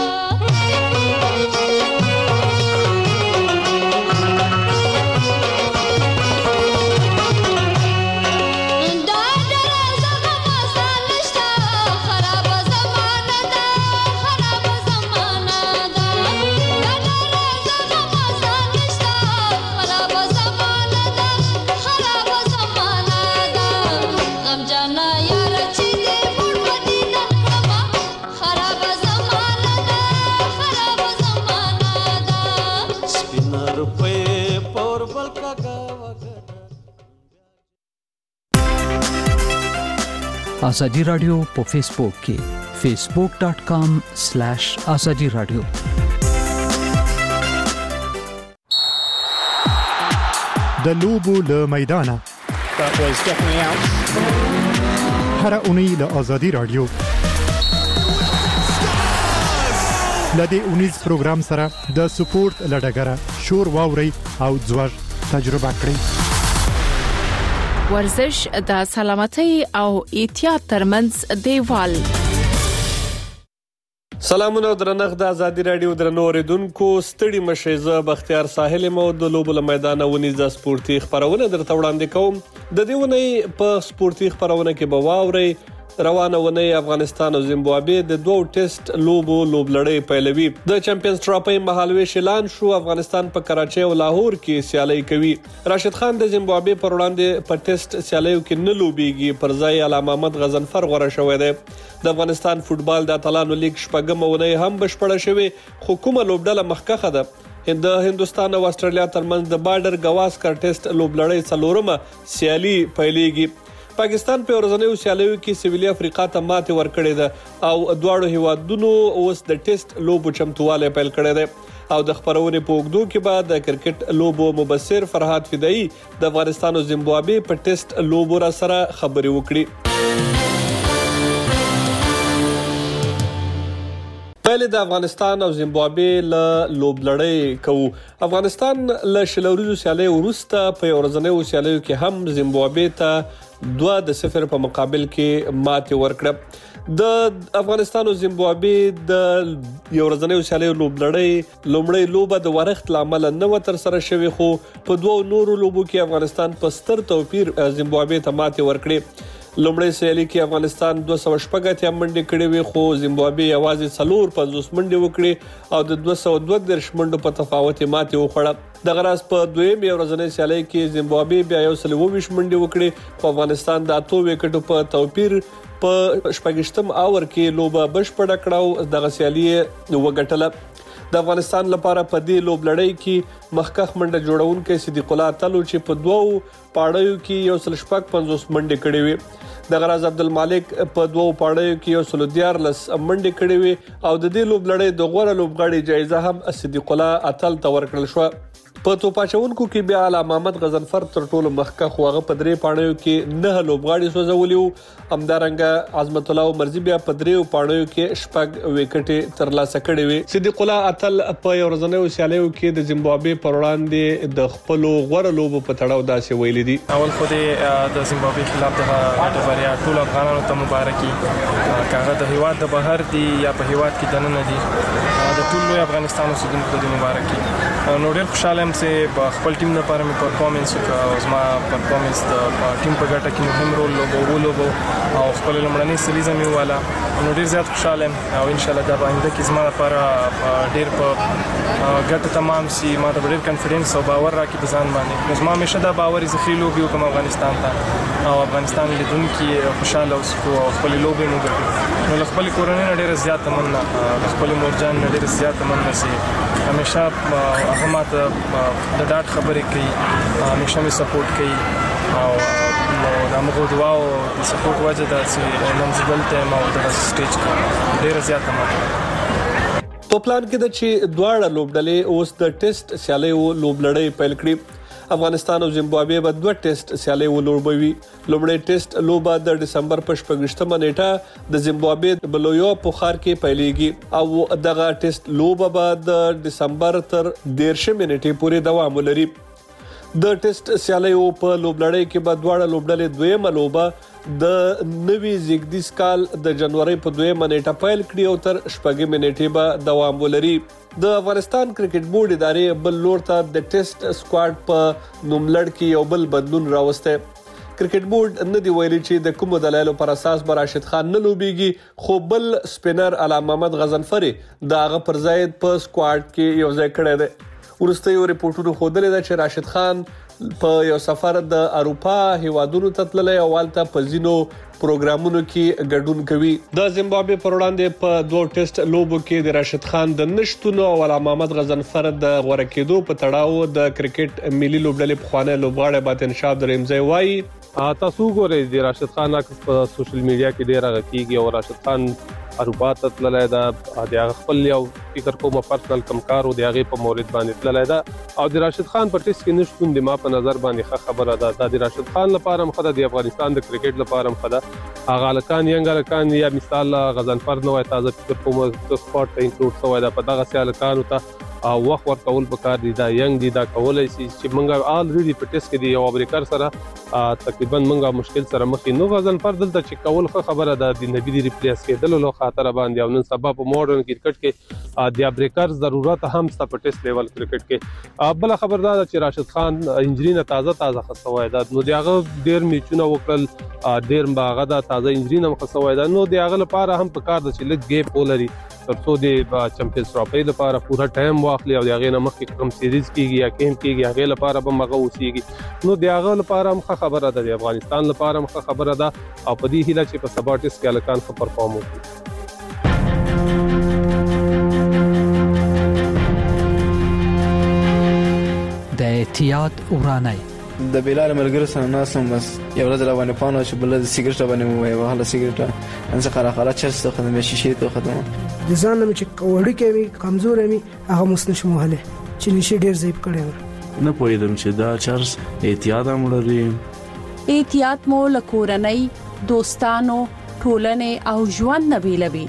Speaker 15: आजादी राडियो په فیسبوک کې facebook.com/azadi radio
Speaker 16: د لوبو له میدانه هر اونۍ له آزادي راډیو لدې اونیز پروګرام سره د سپورت لډګره شور واوري او ځوړ تجربه کړئ
Speaker 17: ورزش د سلامتۍ او احتیاط ترمنځ دیوال.
Speaker 18: سلامونه درنښت د آزادي راډیو درنو اوریدونکو ستړي مشه زه بختیار ساحل مو د لوبو له میدانه ونیز د سپورتي خبرونه درته وړاندې کوم. د دې ونې په سپورتي خبرونه کې به واوري روانه ونې افغانستان او زیمبابوې د دوه ټیسټ لوبلړۍ پیلوي. د چمپیونز ټرافي مهالويش اعلان شو. افغانستان په کراچۍ او لاهور کې سیالي کوي. راشد خان د زیمبابوې پر وړاندې په ټیسټ سیالیو کې نه لوبيږي، پر ځای علامه محمد غضنفر غوړه شوی دی. د افغانستان فوتبال د اتلانو لیګ شپږم ونې هم بشپړه شوې، خو کومه لوبډله مخکخه ده. د هندستان او استرالیا ترمنځ د بارډر گواسکر ټیسټ لوبلړۍ څلورمه سیالي پیلېږي. پاکستان په ورځنیو سیالیو کې سویلي افریقا ته ماتې ورکړې ده او دواړو هیوادونو اوس د ټیسټ لوبو چمتواله پیل کړی دی. او د خبرونې په وګړو کې بعد د کرکټ لوبو مبصر فرهاد فدایی د افغانستان او زیمبابوې په ټیسټ لوبو را سره خبرې وکړي. پهل د افغانستان او زیمبابوې له لوبلړۍ کوو. افغانستان له شلوريزو سیالیو وروسته په ورځنیو سیالیو کې هم زیمبابوې ته 2-0 په مقابل کې ماتې ورکړه. د افغانستان او زیمبابوې د ورځنیو سیالیو لوبلړۍ لومړی لوبه د ورښت لامل نه و تر سره شوې، خو په دوه نورو لوبو کې افغانستان په ستر توپیر زیمبابوې ته ماتې ورکړه. لومړی سیالي کې افغانستان 280 منډې کړې وې، خو زیمبابوې یوازې 450 منډې وکړې او د 232 منډو په تفاوت ماتې وخوړه. دغه راز په دویم ورځنۍ سیالي کې زیمبابوې بیا 120 منډې وکړې، خو افغانستان د 8 وکټو په توپیر په شپږشتم اور کې لوبه بشپړه کړه او دغه سیالي وګټله. د افغانستان لپاره په دې لوبلړۍ کې مخکخ منډه جوړونکو صدیق الله تلو چې په دوو پاړیو کې 150 منډې کړې وې. د غراز عبدالمالک په دوو پاړیو کې 114 منډې کړې وې او د دې لوبلړۍ د غوړه لوبغاړي جایزه هم صدیق الله اتل ته ورکړل شو. په توپاچونکو کې بیا علامه محمد غضنفر تر ټولو مخکخ هغه په درې پاڼو کې 9 لوبغاړي سوځولیو. همدارنګه عظمت الله مرزي بیا په درې پاڼو کې شپږ وکټې ترلاسه کړې وې. صدیق الله اتل په ورځنیو سیالیو کې د زیمبابوې پر وړاندې د خپل غوړه لوبو په تړاو داسې ویل دي.
Speaker 19: اول خو د زیمبابوې خلاف د بریا ټول افغانانو ته مبارکي. کاغه د هیواد د بهر دی یا په هیواد کې دننه دي، د ټول افغانستان اوسیدونکو ته مبارکي. نو ډېر خوشاله یم چې په خپل ټیم لپاره مې پرفارمنس وکړ او زما پرفارمنس د ټیم په ګټه کې مهم رول لوبو او خپل لمړنۍ سلیزه مې واله. نو ډېر زیات خوشاله یم او ان شاء الله دا باندې کې زما لپاره ډېر په ګټه تمام سي. ما ته ډېر کانفیډنس او باور راکې په ځان باندې. نو زما همیشه دا باور زخري لوبي وکم افغانستان ته او افغانستان لیدونکو خوشاله اوس او خپل لوبي مو ګټي. نو خپل کورنۍ ډېر زیات تمنا خپل مورجان ډېر زیات تمنا سي. همیشه هغه ماته د ډاټ خبرې کوي، همیشه مې سپورټ کوي او د موږ دعا او د سپورټ وجه دا چې نن زدلته ما د سټیج کې ډېر زیات تمنا. په پلان کې د چې دواړه لوبډلې اوس د ټیسټ سیالیو لوبلړۍ پیل کړې.
Speaker 18: افغانستان او زیمبابوې به 2 ټیسټ سیالي ولوبوي. لومړی ټیسټ لوبه د ډسمبر په 28مه نیټه د زیمبابوې بلویو په ښار کې پیلېږي او دغه ټیسټ لوبه به د ډسمبر تر 13مه نیټې پورې دوام ولري. د ټیسټ سیالیو په لوبلړۍ کې به دواړه لوبډلې دویمه لوبه د نوي زیږدیز کال د جنوري په 2مه نیټه پیل کړي او تر 8مه نیټې به دوام ولري. د افغانستان کرکټ بورډ ادارې بل لور ته د ټیسټ سکواډ په نوملړ کې یو بل بدلون راوسته. کرکټ بورډ نه دی ویلي چې د کوم دلایلو پر اساس به راشد خان نه لوبيږي، خو بل سپینر علامه محمد غضنفري د هغه پر ځای په سکواډ کې یو ځای کړی دی. ورسته یو ریپورټونو خوده ده چې راشد خان په یو سفر د اروپا هیوادونو ته تللی او والته په زینو پروګرامونو کې ګډون کوي. د زیمبابوې پر وړاندې په 2 ټیسټ لوبو کې د راشد خان د نشټونو او علامه محمد غضنفر د غوړه کېدو په تړاو د کرکټ ملي لوبډلې په خوانه لوبغاړي باطن شاب درېمځي وایي
Speaker 20: تاسو ګورئ د راشد خان عکس په سوشل میډیا کې ډیر راغکیږي او راشد خان اروپا ته تللی دا د خپل یو فکر کوم پرسنل کمکار او د هغه په مورید باندې تللی دا او د راشد خان په ټیسټ کې نشټون د ما په نظر باندې خبره ده د راشد خان لپاره مخه د افغانستان د کرکټ لپاره مخه هغه لکان ینګلکان یا مثال غضنفر نو تازه فکر کوم د سپورت ته انکلود شوی دا په دغه سیالکانو ته او وخت ورکول پکار دي دا ینګ دي دا کولای شي چې مونږه الریډي په ټیسټ کې دی یو امریکر سره تقریبا مونږه مشکل سره مخې نو غضنفر دلته چې کول خبره ده د نبی دی ریپلیس کېدل له خاطر باندې او نن سبا په ماډرن کرکټ کې د امریکر ضرورت هم ست په ټیسټ لیول کرکټ کې بل خبر ده چې راشد خان انجری نه تازه خصوای ده نو دغه ډیر میچونه وکړل ډیر باغه ده تازه انجری نه خصوای ده نو دغه لپاره هم پکار ده چې لږ ګیپ ولري ترڅو د چمپیونز ټرافي لپاره پورا ټایم واخلي او دغه نه مخکې کوم سیریز کیږي یا کیم کیږي هغه لپاره به مغه وسیږي نو دغه لپاره هم خبره ده د افغانستان لپاره هم خبره ده او په دې هیله چې په سبا ټیسټ کې الکان خبر پرفارم وکړي.
Speaker 15: د احتیاط ورانای
Speaker 21: د بلال ملګری سره ناسم بس یو ورځ را باندې پانو چې بل د سیګریټ باندې مو وهله سیګریټ ان څه خره چرس ته خدمت شي ته خدمت
Speaker 22: د ځان مې چې وړي کوي کمزور مې هغه مسنه شموله چې نشي ډیر زیب کړي
Speaker 23: نه پوهیدم چې دا چرس احتیاط هم لري.
Speaker 17: احتیاط مو لکورنۍ دوستانو ټولنې او ژوند نه بیلوي.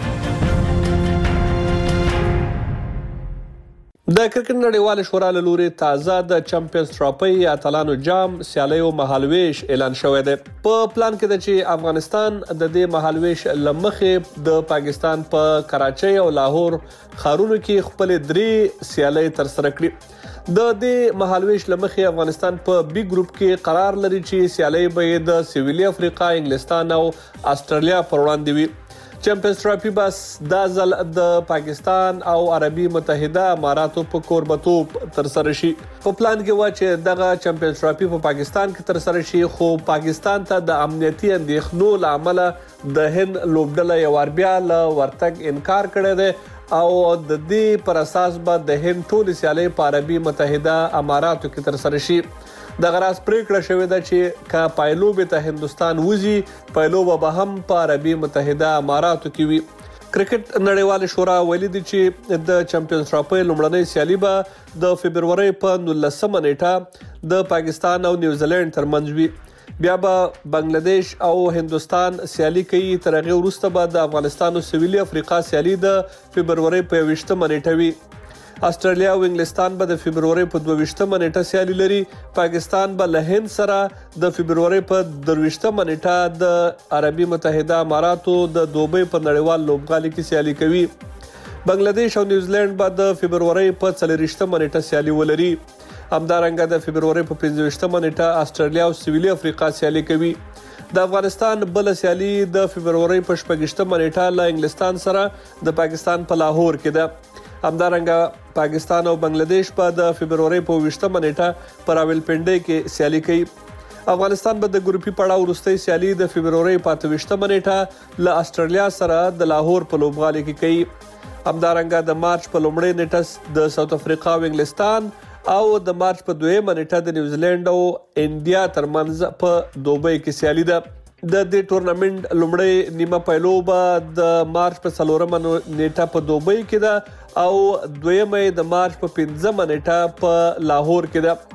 Speaker 18: د کرکټ نړیوال شورا له لوري تازه د چمپیونز ټرافي یا اتلانو جام سیالیو مهالويش اعلان شوی دی. په پلان کې د چې افغانستان د دې مهالويش لمخې د پاکستان په کراچۍ او لاهور ښارونو کې خپل 3 سیالۍ تر سره کړې. د دې مهالويش لمخې افغانستان په بي ګروپ کې قرار لري چې سیالۍ به د سویلي افریقا، انګلستان او استرالیا پر وړاندې وي. چمپیونز ټرافي بس دا ځل د پاکستان او عربي متحده اماراتو په کوربتوب تر سره شي. په پلان کې و چې دغه چمپیونز ټرافي په پاکستان کې تر سره شي، خو پاکستان ته د امنیتي اندېښنو لامل د هند لوبډله یو بیا له ورتګ انکار کړی دی او د دې پر اساس به د هند ټول سیالۍ په عربي متحده اماراتو کې تر سره شي. د غراس پریکړه شوې ده چې کا پایلوب ته هندستان وزي پایلوب به هم په عربي متحده اماراتو کې وي. کرکټ نړیوال شورا ویلي دی چې د چمپیونز ټرافي لومړنۍ سیالي به د فبرवरी په 19مه نیټه د پاکستان او نیوزیلند ترمنځ وي. بیا به بنگلاديش او هندستان سیالي کوي. تر هغه وروسته به د افغانستان او سویلي افریقا سیالي د فبرवरी په 20مه نیټه وي. استرالیا او انګلستان به د فبرवरी په 22مه نیټه سیالي لري. پاکستان به له هند سره د فبرवरी په 23مه نیټه د عربي متحده اماراتو د دوبۍ په نړیوال لوبغالي کې سیالي کوي. بنگلاديش او نیوزیلند به د فبرवरी په 40مه نیټه سیالي ولري. همدارنګه د فبرवरी په 25مه نیټه استرالیا او سویلي افریقا سیالي کوي. د افغانستان بل سیالي د فبرवरी په 28مه نیټه له انګلستان سره د پاکستان په لاهور کې ده. همدارنګه پاکستان او بنگلاديش په د فبرवरी په 20مه نیټه پر راولپنډي کې سیالي کوي. افغانستان به د ګروپي پړاو وروستۍ سیالي د فبرवरी په 28مه نیټه له استرالیا سره د لاهور په لوبغالي کې کوي. همدارنګه د مارچ په لومړۍ نیټه د ساوث افریقا او انګلستان او د مارچ په 2مه نیټه د نیوزیلند او انډیا ترمنځ په دوبۍ کې سیالي ده. د دې ټورنمنت لومړی نیمه پایلوب د مارچ په 4مه نیټه په دوبۍ کې ده او دویمه د مارچ په 5مه نیټه په لاهور کې ده.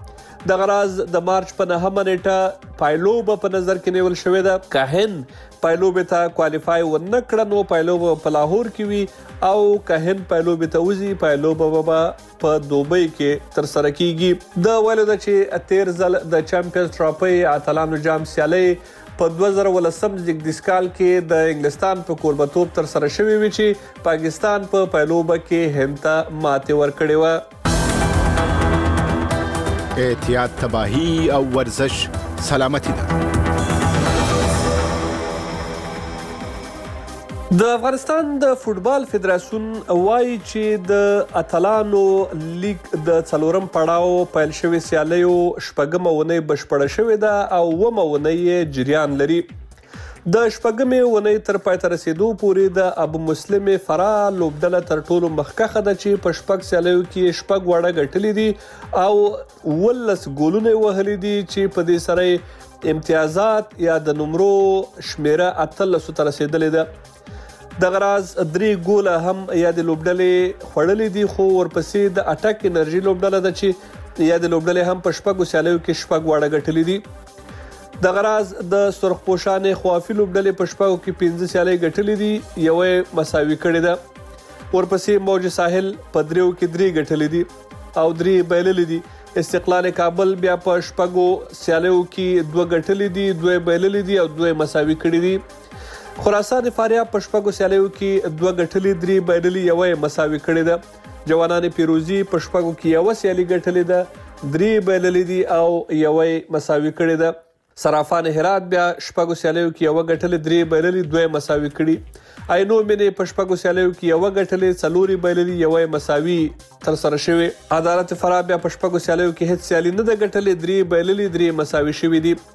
Speaker 18: د غراز د مارچ په 9 نیټه پایلوب په نظر کې نیول شوې ده. که هند پایلوب ته کوالیفای ونه کړه نو پایلوب په لاهور کې وي او که هند پایلوب ته وځي پایلوب په دوبۍ کې تر سره کیږي. د ویلو ده چې تیر ځل د چمپیونز ټرافي اتلانو جام سیالي په 2018 زیږدیز کال کې د انګلستان په کوربتوب تر سره شوې وي چې پاکستان په پایلوب کې هند ته ماتې ورکړې وه.
Speaker 1: احتیاط تباهی او ورزش سلامتی ده.
Speaker 18: د افغانستان د فوټبال فدراسیون وایي چې د اتلانو لیگ د 4م پړاو پیل شوی سیالیو شپږمه ونې بشپړه شوې ده او ومه ونې جریان لري. د شپږمې ونې تر پای ته رسیدو پورې د ابو مسلم فرا لوبډله تر ټولو مخکښه ده چې په شپږ سیالیو کې شپږ وړه ګټلې دي او 19 ګولونه وهلي دي چې په دې سره امتیازات یا د نمرو شمیره 13 ته رسیدلې ده. د غراز 3 ګوله هم یا د لوبډلې خوړلې دي خو ورپسې د اټک انرژي لوبډله ده چې یا د لوبډلې هم په شپږو سیالیو کې شپږ وړه ګټلې دي. د غراز د سرخپوشانې خوافي لوبډلې په شپږو کې 15 سیالۍ ګټلې دي یوه مساوي کړې ده. ورپسې موج ساحل په 3 کې 3 ګټلې دي او 3 بایللې دي. استقلال کابل بیا په شپږو سیالیو کې 2 ګټلې دي 2 بایللې دي او 2 مساوي کړې دي. خراسان فاریاب په شپږو سیالیو کې 2 ګټلې 3 بایللې یوه مساوي کړې ده. جوانان پیروزي په شپږو کې یوه سیالي ګټلې ده 3 بایللې دي او یوه مساوي کړې ده. صرافان هرات بیا شپږو سیالیو کې یوه ګټلې 3 بایللې 2 مساوي کړي. عینو مینې په شپږو سیالیو کې یوه ګټلې 4 بایللې یوه مساوي تر سره شوې. عدالت فرا بیا په شپږو سیالیو کې هیڅ سیالي نه ده ګټلې 3 بایللې 3 مساوي شوې دي.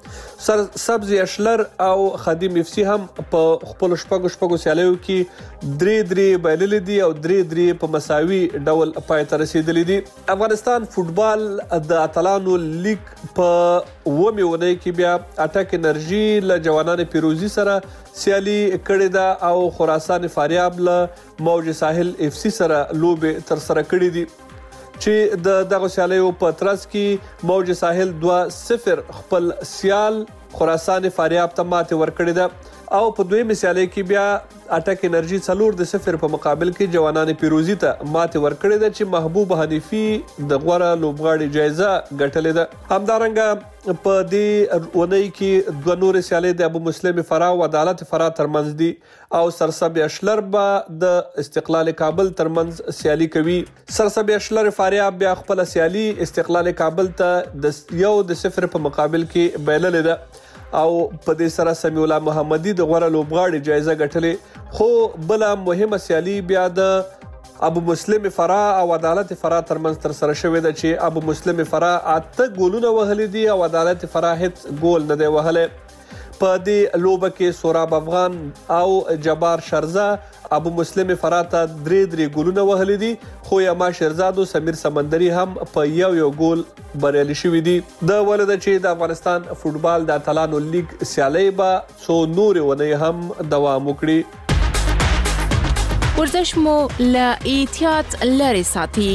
Speaker 18: سبزی اشلر او خادم اف سی هم په خپل شپږو سیالیو کې 3 بایللې دي او 3 په مساوي ډول پای ته رسیدلې دي. افغانستان فوټبال د اتلانو لیگ په ومه ونې کې بیا اټک انرژي له جوانان پیروزي سره سیالي کړې ده او خراسان فاریاب له موج ساحل اف سی سره لوبې تر سره کړې دي چې د دغه سیالیو په ترڅ کې موج ساحل 2-0 خپل سیال خراسان فاریاب ته ماتې ورکړې ده او په دویمه سیالۍ کې بیا اټک انرژي 4-0 په مقابل کې جوانان پیروزي ته ماتې ورکړې ده چې محبوب حنیفي د غوړه لوبغاړي جایزه ګټلې ده. همدارنګه په دې ونې کې 2 نور سیالۍ د ابو مسلم فرا او عدالت فرا ترمنځ دي او سرسب اشلر به د استقلال کابل ترمنځ سیالي کوي. سرسب اشلر فاریاب بیا خپل سیالي استقلال کابل ته د 1-0 په مقابل کې بایللې ده او په دې سره سمیع الله محمدي د غوړه لوبغاړي جایزه ګټلې. خو بل مهمه سیالي بیا د ابو مسلم فرا او عدالت فرا ترمنځ تر سره شوې ده چې ابو مسلم فرا 8 ګولونه وهلي دي او عدالت فرا هیڅ ګول نه دی وهلی. په دې لوبه کې سوراب افغان او جبار شرزا ابو مسلم فرا ته 3 ګولونه وهلي دي خو یما شیرزاد او سمیر سمندري هم په یو ګول بریالي شوي دي. د ولده چې د افغانستان فوټبال د اتلانو لیگ سیالۍ به څو نورې ونې هم دوام وکړي.
Speaker 3: ورزش مو له احتیاط لرې ساتي.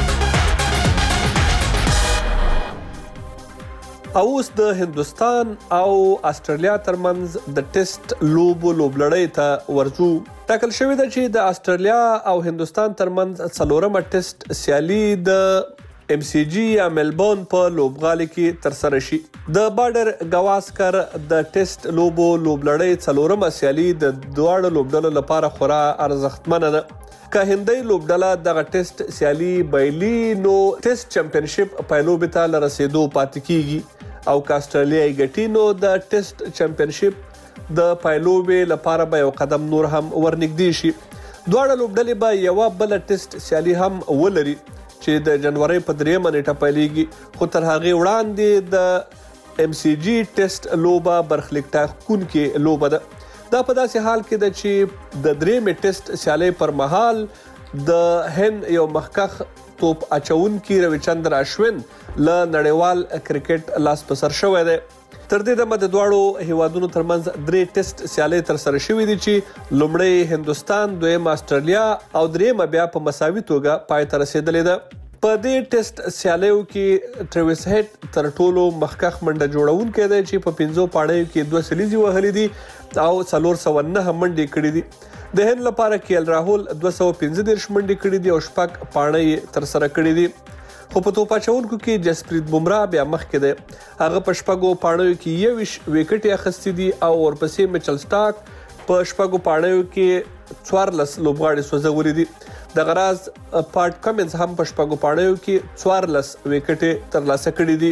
Speaker 18: اوس د هندستان او استرالیا ترمنځ د ټیسټ لوبلړۍ ته ورځو. ټاکل شوې ده چې د استرالیا او هندستان ترمنځ 4مه ټیسټ سیالي د MCG یا ملبورن په لوبغالي کې تر سره شي. د بارډر گواسکر د ټیسټ لوبلړۍ 4مه سیالي د دواړو لوبډلو لپاره خورا ارزښتمنه ده. که هندۍ لوبډله دغه ټیسټ سیالي بایلي نو ټیسټ چمپینشپ پایلوبې ته لرسېدو پاتې کیږي او که استرالیا یې ګټي نو د ټیسټ چمپینشپ د پایلوبې لپاره به یو قدم نور هم ورنږدې شي. دواړه لوبډلې به یوه بله ټیسټ سیالي هم ولري چې د جنوري په 3 نیټه پیلېږي خو تر هغې وړاندې د MCG ټیسټ لوبه برخلیک ټاکونکې لوبه ده. دا په داسې حال کې ده چې د 3 ټیسټ سیالۍ پر مهال د هند یو مخکښ توپ اچونکي رویچندر اشوین له نړیوال کرکټ لاس په سر شوی دی. تر دې دمه د دواړو هیوادونو ترمنځ 3 ټیسټ سیالۍ تر سره شوې دي چې لومړی هندستان، دویم استرالیا او دریمه بیا په مساوي توګه پای ته رسیدلې ده. په دې ټیسټ سیالیو کې ټریویس هیډ تر ټولو مخکخ منډه جوړونکی دی چې په 15 پاڼو کې 2 سلیزي وهلې دي او 409 منډې کړې دي. د هند لپاره کېل راهول 215 منډې کړې دي او شپږ پاڼې تر سره کړې دي. خو په توپ اچونکو کې جسپریت بومرا بیا مخکې دی. هغه په شپږو پاڼو کې 21 وکټې اخیستې دي او ورپسې میچل سټاک په شپږو پاڼو کې 14 لوبغاړي سوځولي دي. د غراز پارټ کمنز هم په شپږو پاڼو کې 14 وکټې ترلاسه کړې دي.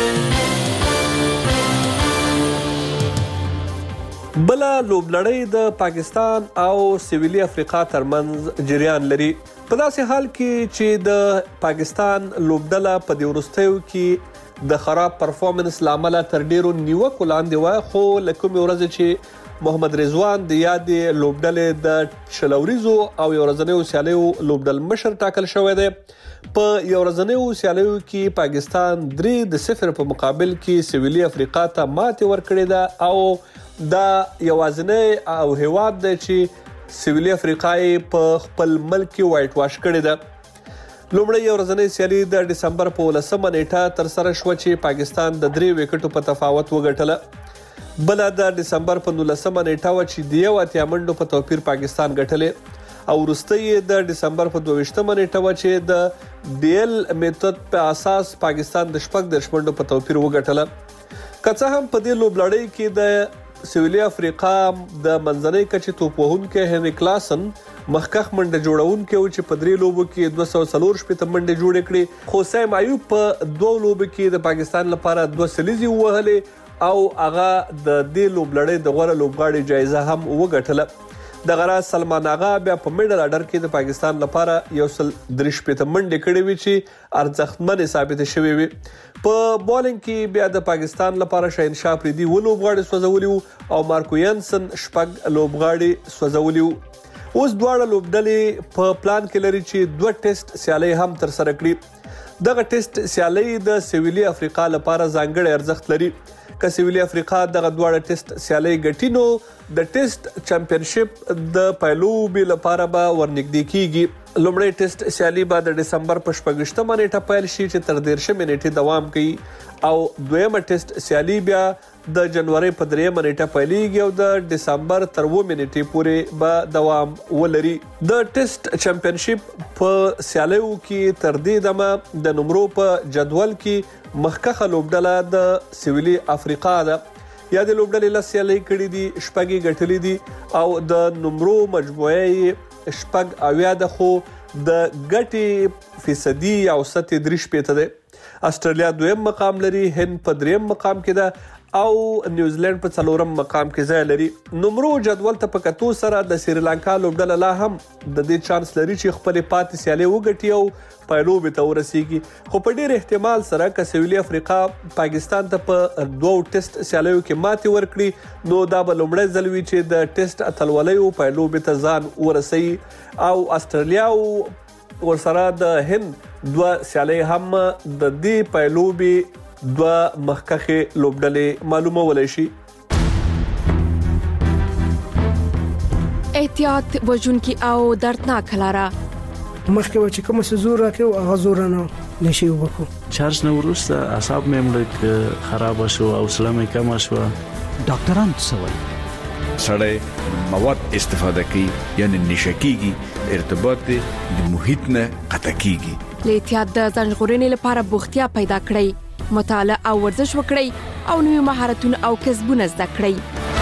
Speaker 18: بل لوبلړۍ د پاکستان او سویلي افریقا ترمنځ جریان لري. په داسې حال کې چې د پاکستان لوبډله په دې وروستیو کې د خراب پرفارمنس لامل تر ډیرو نیوکو لاندې و، خو لکه ورځ چې محمد رضوان د یادې لوبډلې د شلوریزو او ورځنیو سیالیو لوبډل مشر ټاکل شوی دی. په ورځنیو سیالیو کې پاکستان 3-0 په مقابل کې سویلي افریقا ته ماتې ورکړې ده او دا یوازینی او هیواد دی چې سویلي افریقا په خپل ملک کې وایټ واش کړې ده. لومړی ورځنی سیالي د دسمبر په 19 نیټه تر سره شو چې پاکستان د 3 وکټو په تفاوت وګټله. بل د دسمبر په 19 نیټه و چې د 1 منډو په توپیر پاکستان ګټلې او وروستي د دسمبر په 22 نیټه و چې د ډیل میتود په اساس پاکستان د 14 منډو په توپیر وګټله. که څه هم په دې لوبلړۍ کې د سویلي افریقا د منځنۍ کچې توپ وهونکی هنري کلاسن مخکخ منډه جوړونکی و چې په 3 لوبو کې 240 منډې جوړې کړې، خو سیم ایوب په 2 لوبو کې د پاکستان لپاره 2 سلیزي ووهلې او هغه د دې لوبلړۍ د غوره لوبغاړي جایزه هم وګټله. د غراز سلمان آغا بیا په میډل اډر کې د پاکستان لپاره 130 منډې کړې وي چې ارزښتمنې ثابت شوې وي. په بالینګ کې بیا د پاکستان لپاره شاهین شاه پریدي و لوبغاړي سوځولي او مارکو ینسن شپږ لوبغاړي سوځولي. اوس دواړه لوبډلې په پلان کې لري چې 2 ټیسټ سیالۍ هم تر سره کړي. دغه ټیسټ سیالۍ د سویلي افریقا لپاره ځانګړی ارزښت لري. که سویلي افریقا دغه دواړه ټیسټ سیالۍ ګټي نو د ټیسټ چمپیونشپ د پایلوبې لپاره به ورنږدې کیږي. لومړی ټیسټ سیالي به د دسمبر په 14 نیټه پیل شي چې تر 13 نیټې دوام کوي او دویمه ټیسټ سیالي بیا د جنوري په 3 نیټه پیلېږي او د دسمبر تر 9 نیټې پورې به دوام ولري. د ټیسټ چمپیونشپ په سیالیو کې تر دې دمه د نمرو په جدول کې مخکخه لوبډله د سویلي افریقا ده. یا د لوبډلې له سیالۍ کړې دي، شپږ ګټلې دي او د نمرو مجموعه شپږ اویا ده، خو د ګټې فیصدي او 73 ده. استرالیا 2م مقام لري، هند په 3م مقام کې ده او نیوزیلند په 4م مقام کې ځای لري. نمرو جدول ته په کتو سره د سریلانکا لوبډله لا هم د دې چانس لري چې خپل پاتې سیالي وګټي او پایلوبې ته ورسیږي. خو په ډېر احتمال سره که سویلي افریقا پاکستان ته په 2 ټیسټ سیالیو کې ماتې ورکړي نو دا به لومړی ځل وي چې د ټیسټ اتلولیو پایلوبې ته ځان ورسوي او استرالیا ورسره د هند 2 سیالۍ هم د دې پایلوبې 2 مخکخه لوبډلې معلومولای شي.
Speaker 3: احتیاط وژونکي او دردناک لاره
Speaker 22: مخکې و چې کوم څه زور راکې او هغه زور نه نشي وکړو.
Speaker 23: چارج نه ورسته اعصاب مې مړ خراب شو او سلامه کم شو.
Speaker 15: ډاکټران څه وایي؟
Speaker 4: سړی مواد استفاده کوي یعنی نشکیږي، ارتباط د محیط نه قطع کیږي.
Speaker 3: له احتیاط د ځان ژغورنې لپاره بوختیا پیدا کړئ، مطالعه او ورزش وکړئ او نوې مهارتونه او کسبونه زده کړئ.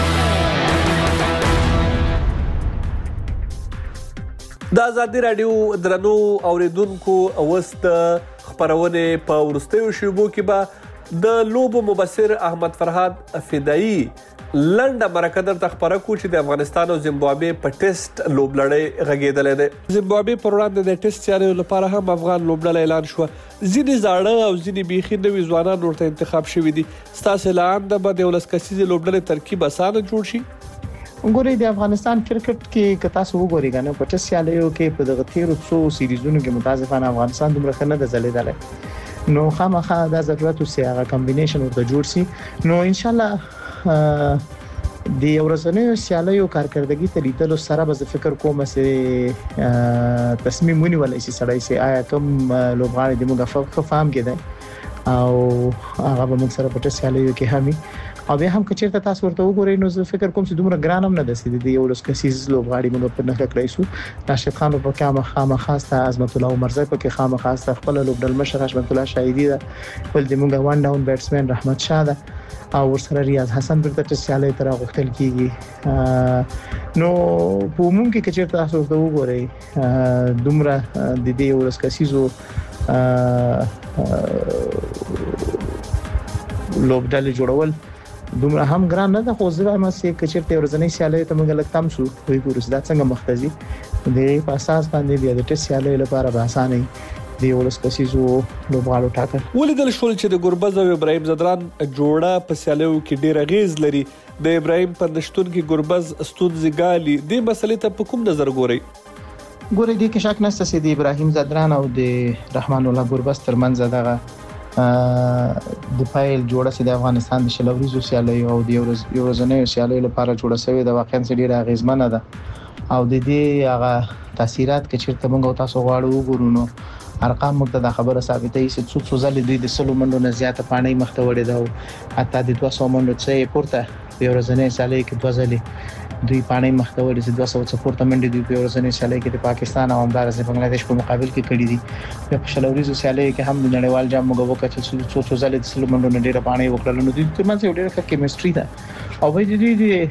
Speaker 18: د آزادي رادیو درنو اوریدونکو اوس د خبرونه په ورستیو شیبو کې به د لوبو مبصر احمد فرهاد فدایی لنډه مرکه درته خبره کو چې د افغانستان او زیمبابوې په ټیسټ لوبلړۍ غږیدلې ده. زیمبابوې پر وړاندې د ټیسټ سیالیو لپاره هم افغان لوبډله اعلان شو. ځینې زاړه او ځینې بیخي نوي ځوانان ورته انتخاب شوي دي. ستاسو اعلان د به د 11 کسیزې لوبډلې ترکیب اسانه جوړ شي.
Speaker 5: وګورئ د افغانستان کرکټ کې کتا سو وګورئ کنه په ټیسټ سیالیو کې په دغه تیرو څو سیریزونو کې متاسفانه افغانستان دومره ښه نه ده ځلېدلی، نو خامخا دا ضرورت وسي هغه کمبینیشن ورته جوړ شي. نو ان شاء الله د ورځنیو سیالیو کارکردګي ته لیدلو سره به فکر کوم چې تصمیم ونیول شي سړی سي آیا کوم لوبغاړي د موږ فهم کېدای او هغه به موږ سره په سیالیو کې همي او بیا هم کچېرته تاسو ورته وګورئ نو زه فکر کوم چې دومره ګران هم نه ده چې د یو لسکسیز لوبغاړي موږ په نخښه کړی شو راشد خان په کامه خاصه عظمت الله عمرزی په کې خامه خاصه خپل لوبډل مشر رحمت الله شاهیدی ده ول د موږ وان ډاون بیټسمن رحمت شاه ده او ورسره ریاض حسن برته سیالي تر غوښتل کیږي نو په عموم کې کچېرته تاسو ورته وګورئ دومره د دې یو لسکسیزو لوبډل جوړول دومره هم ګران نه ده خو زه هم سې کچېرته ورځنی سیالي ته موږ لکتم شو وی ګورس دا څنګه مختزي د په اساس باندې بیا د ټیسټ سیالي لپاره به اسانه دی ولسکسیزو لوبغاړو ټاکل
Speaker 18: ولیدل شول چې د ګربز او ابراهیم زدران جوړه په سیالیو کې ډیر غیز لري د ابراهیم پر نشټون کې ګربز ستونزګالي د مسلې ته په کوم نظر ګوري
Speaker 5: ګوري د کې شک نشته چې د ابراهیم زدران او د رحمان الله ګربز ترمنځ دغه د فایل جوړه چې د افغانستان د شلوريزو سیالیو او د یورزنیو سیالیو لپاره جوړه شوې د واقعا ډیره غیزمنه ده او د دې هغه تاثیرات کې چې موږ تاسو غواړو وګورو نو ارقام موږ ته د خبره ثابتې چې څو ځله دوی د سلو منډو نه زیاته پانی مخته وړي دا او حتی د 200 منډو څخه پورته یورزنیو سیالیو کې 2 ځله دوی پانی مخته وړي چې 200 څخه پورته منډي دوی په یورزنیو سیالیو کې د پاکستان او همدارس بنگلاديش په مقابل کې کړي دي په شلوريزو سیالیو کې هم د نړیوال جام موږ وکړل چې څو ځله د سلو منډو نه ډیره پانی وکړل نو دوی ترمنځ یو ډیره کیمستري ده او به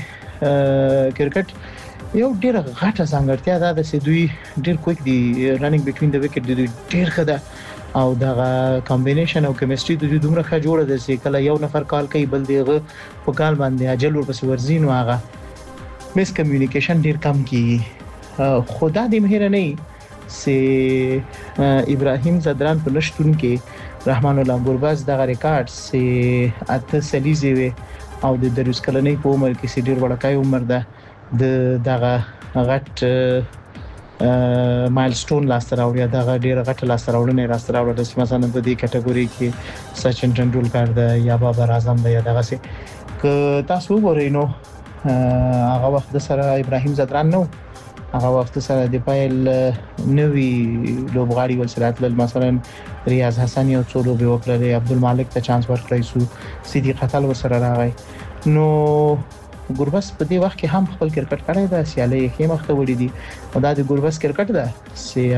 Speaker 5: دوی کرکټ یو ډیر غټه ځانګړتیا ده چې دوی ډیر کویک دی رننګ بټوین د وکټ دوی ډیر خده او دا کمبینیشن او کیمستري دوی دومره ښه جوړه ده چې کله یو نفر کال کوي بل دیغه په کال باندې اجل ورپسې ورزین واغه مس کمیونیکیشن ډیر کم کیږي خدا دې مهر نه سي ابراهیم زدران په نشټون کې رحمان الله ګربز دغه ریکارډ سي اته سلیزي وي او د دروس کلنۍ په عمر کې سي ډیر وړکای عمر ده د دغه غټ مایلستون لاسته راوړی دغه ډیر غټ لاسته راوړنه لاسته راوړل چې مثلا په دې کټګوري کې سچن ټندولکر ده یا بابر اعظم ده یا دغه سي ک تاسو وګورئ نو هغه وخت سره ابراهیم زدران نو هغه وخت سره د پایل نوې لوبغاړي ولسرات مثلا ریاض حسن یو څو لوبي وکړل عبدالمالک ته چانس ورکړی سو سیدی قتل وسره راغی نو ګوربس په دې وخت کې هم خپل کرکټ کړی دا سیالي کې مخته وړي دي او دا د ګوربس کرکټ ده چې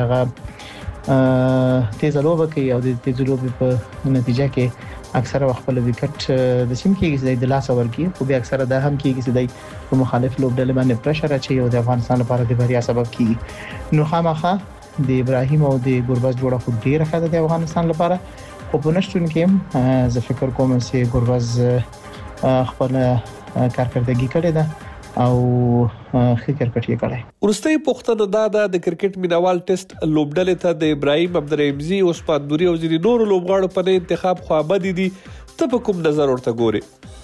Speaker 5: هغه تیز لوبه کوي او د تیز لوبې په نتیجه کې اکثره خپل وکټ د سیم کې د لاس ورکی خو به اکثره دا هم کېږي چې د مخالف لوبډلې باندې پرشر اچي او د افغانستان لپاره د بریا سبب کیږي نو خامخا د ابراهیم او د ګوربس جوړه خو ډیره ښه ده د افغانستان لپاره خو په نشټون کې زه فکر کوم چې ګوربس خپل کارکردګي کړې ده او ښه کرکټ یې کړی.
Speaker 18: ورستۍ پوښتنه دا د کرکټ مینوال ټیسټ لوبډلې ته د ابراهیم عبدالرحیمزي او عثمان نوري او ځینې نور لوبغاړو په انتخاب خو ابدي دي ته په کوم نظر ورته ګوري؟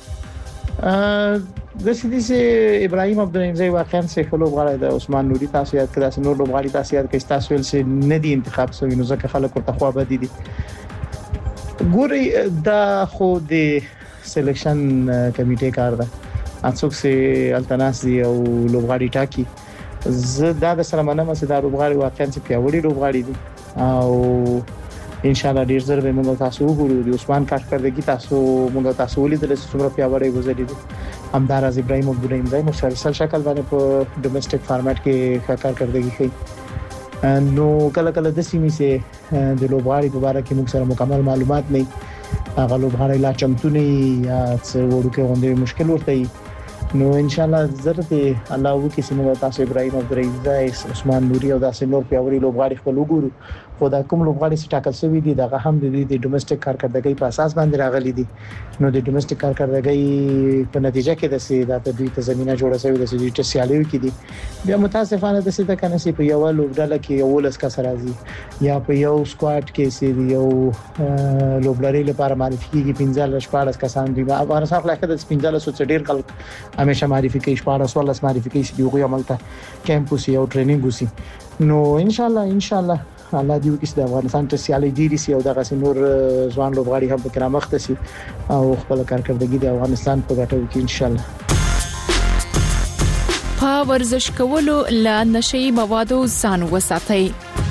Speaker 5: د سیدي سي ابراهیم عبدالرحیمزي واقعا څه لوبغاړی د عثمان نوري تاسو یاد کړئ نور لوبغاړي تاسو یاد کړئ تاسو ول سي نه دي انتخاب شوی نو ځکه خلک ورته خو ابدي دي ګوري دا خو د سلیکشن کمیټې کار ده اڅوک سي التناسي او لوبغاړي ټاکي زه دا د سره منم چې دا لوبغاړي واقعا چې پیاوړي لوبغاړي دي او ان شاء الله ډیر زر به موږ تاسو وګورو د عثمان کارکردګي تاسو موږ تاسو ولیدل چې څومره پیاوړي گزاري دي همدارز ابراهیم عبدالرحیمزي مسلسل شکل باندې په ډومېسټک فارمټ کې کارکردګي کوي نو کله کله د سیمې سي د لوبغاړي په اړه کې موږ سره مکمل معلومات نه هغه لوبغاړي لا چمتونی یا څه ورکه غونډې مشکل ورته نو ان شاء الله زرته الله وکي چې موږ تاسو ابراهیم عبدالرحیمزي عثمان نوري او داسې نور پیاوړي لوبغاړي خپل وګورو خو دا کوم لوبغاړي چې ټاکل شوی دي دا هم د ډومېسټک کارکردګۍ په اساس باندې راغلي دي نو د ډومېسټک کارکردګۍ په نتیجه کې د سي د دوی ته زمينه جوړه شوې د سي ټ سیالیو کې دي بیا متاسفانه د سي د کنه سي په یو لوبډله کې یو لس کس راځي یا په یو سکواډ کې سي یو لوبډلې لپاره معرفي کیږي 15 14 کسان دي افغانستان خلک د 15 سو ډیر خلک همیشه معرفي کوي 14 ولس معرفي کوي چې یو عملته کیمپوس یو ټریننګ وسی نو ان شاء الله الله دې وکړي د افغانستان ته سیالي ډیري سي او دغه نور ځوان لوبغاړي هم په کرامخته سي او خپل کارکردګي د افغانستان په ګټه وکړي ان شاء الله
Speaker 6: په ورزش کولو له نشئی موادو ځان وساتئ.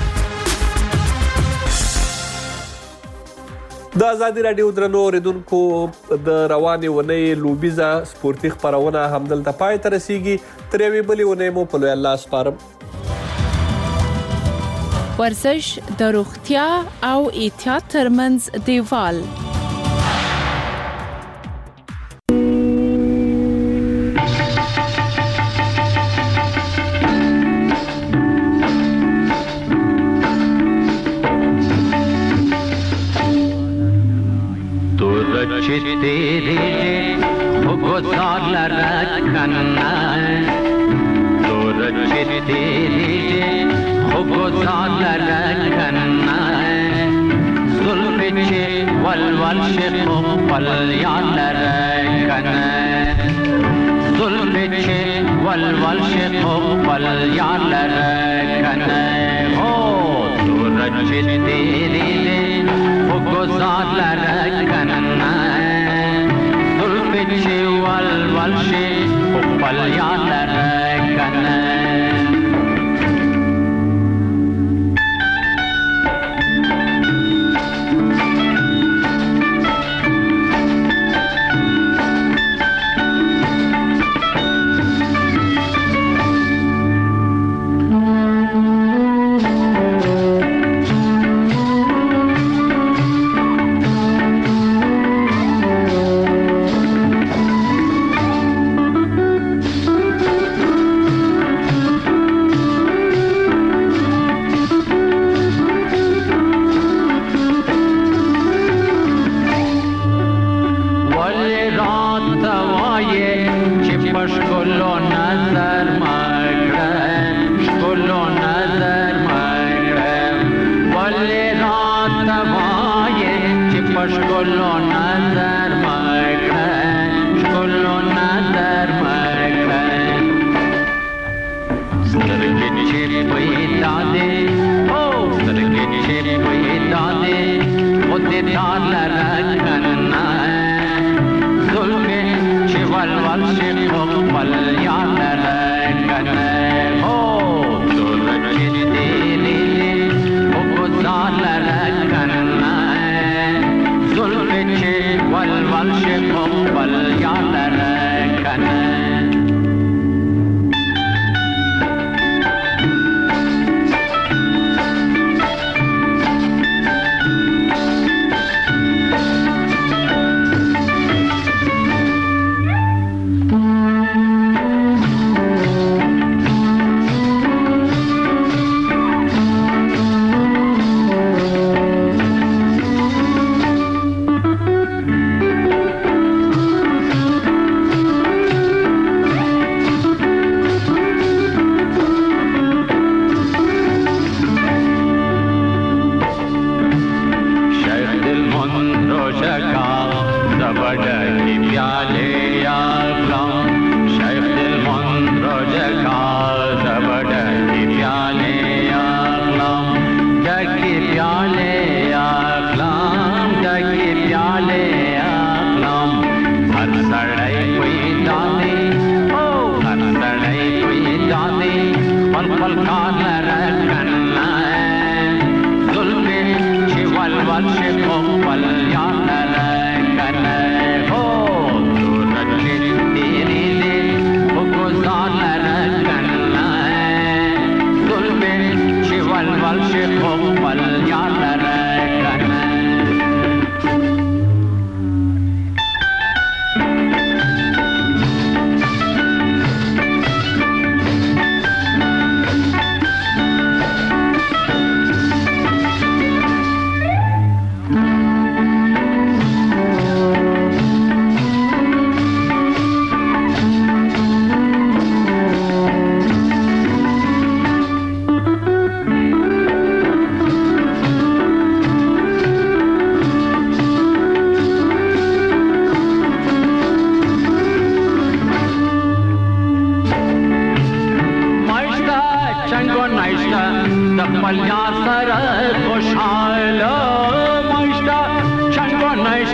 Speaker 18: د ازادي رادیو درنو اوریدونکو د روانې ونې لوبیزه سپورتي خبرونه همدلته پای ته رسیږي. تر یوې بلې ونې مو په لوی الله سپارم.
Speaker 6: ورزش د روغتیا او احتیاط ترمنځ دیوال.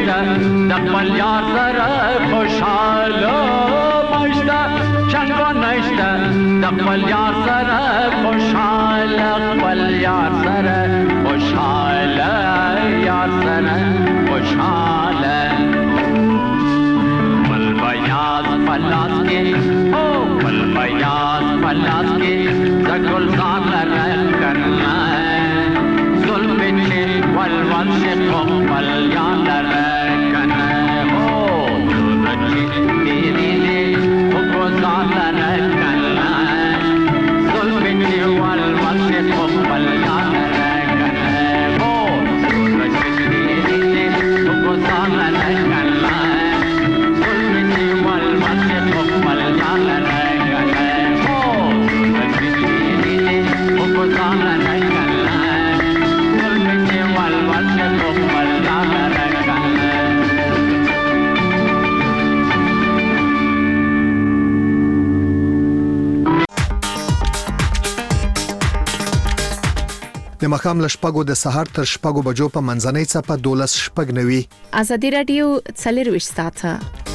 Speaker 7: خپل یار سره خوشاله مشته چنګ نشته د خپل یار سره خوشحاله خپل یار سره خوشحاله یار سره خوشحاله بل بیاض پلاس کې او بل بیاض پلاس کې زګل ځان لره کرنا ظلم چې ولول سے خپل یار لره کرنا او چې تیری له کو ځان لره کرنا ظلم چې ولول سے خپل یار لره کرنا او چې تیری له کو ځان لره کرنا
Speaker 8: د مخام لشپګو د سهار تر شپګو بجو په منځنۍ څپه 12 شپګ نوي
Speaker 6: ازادي رادیو څلرويش ساعته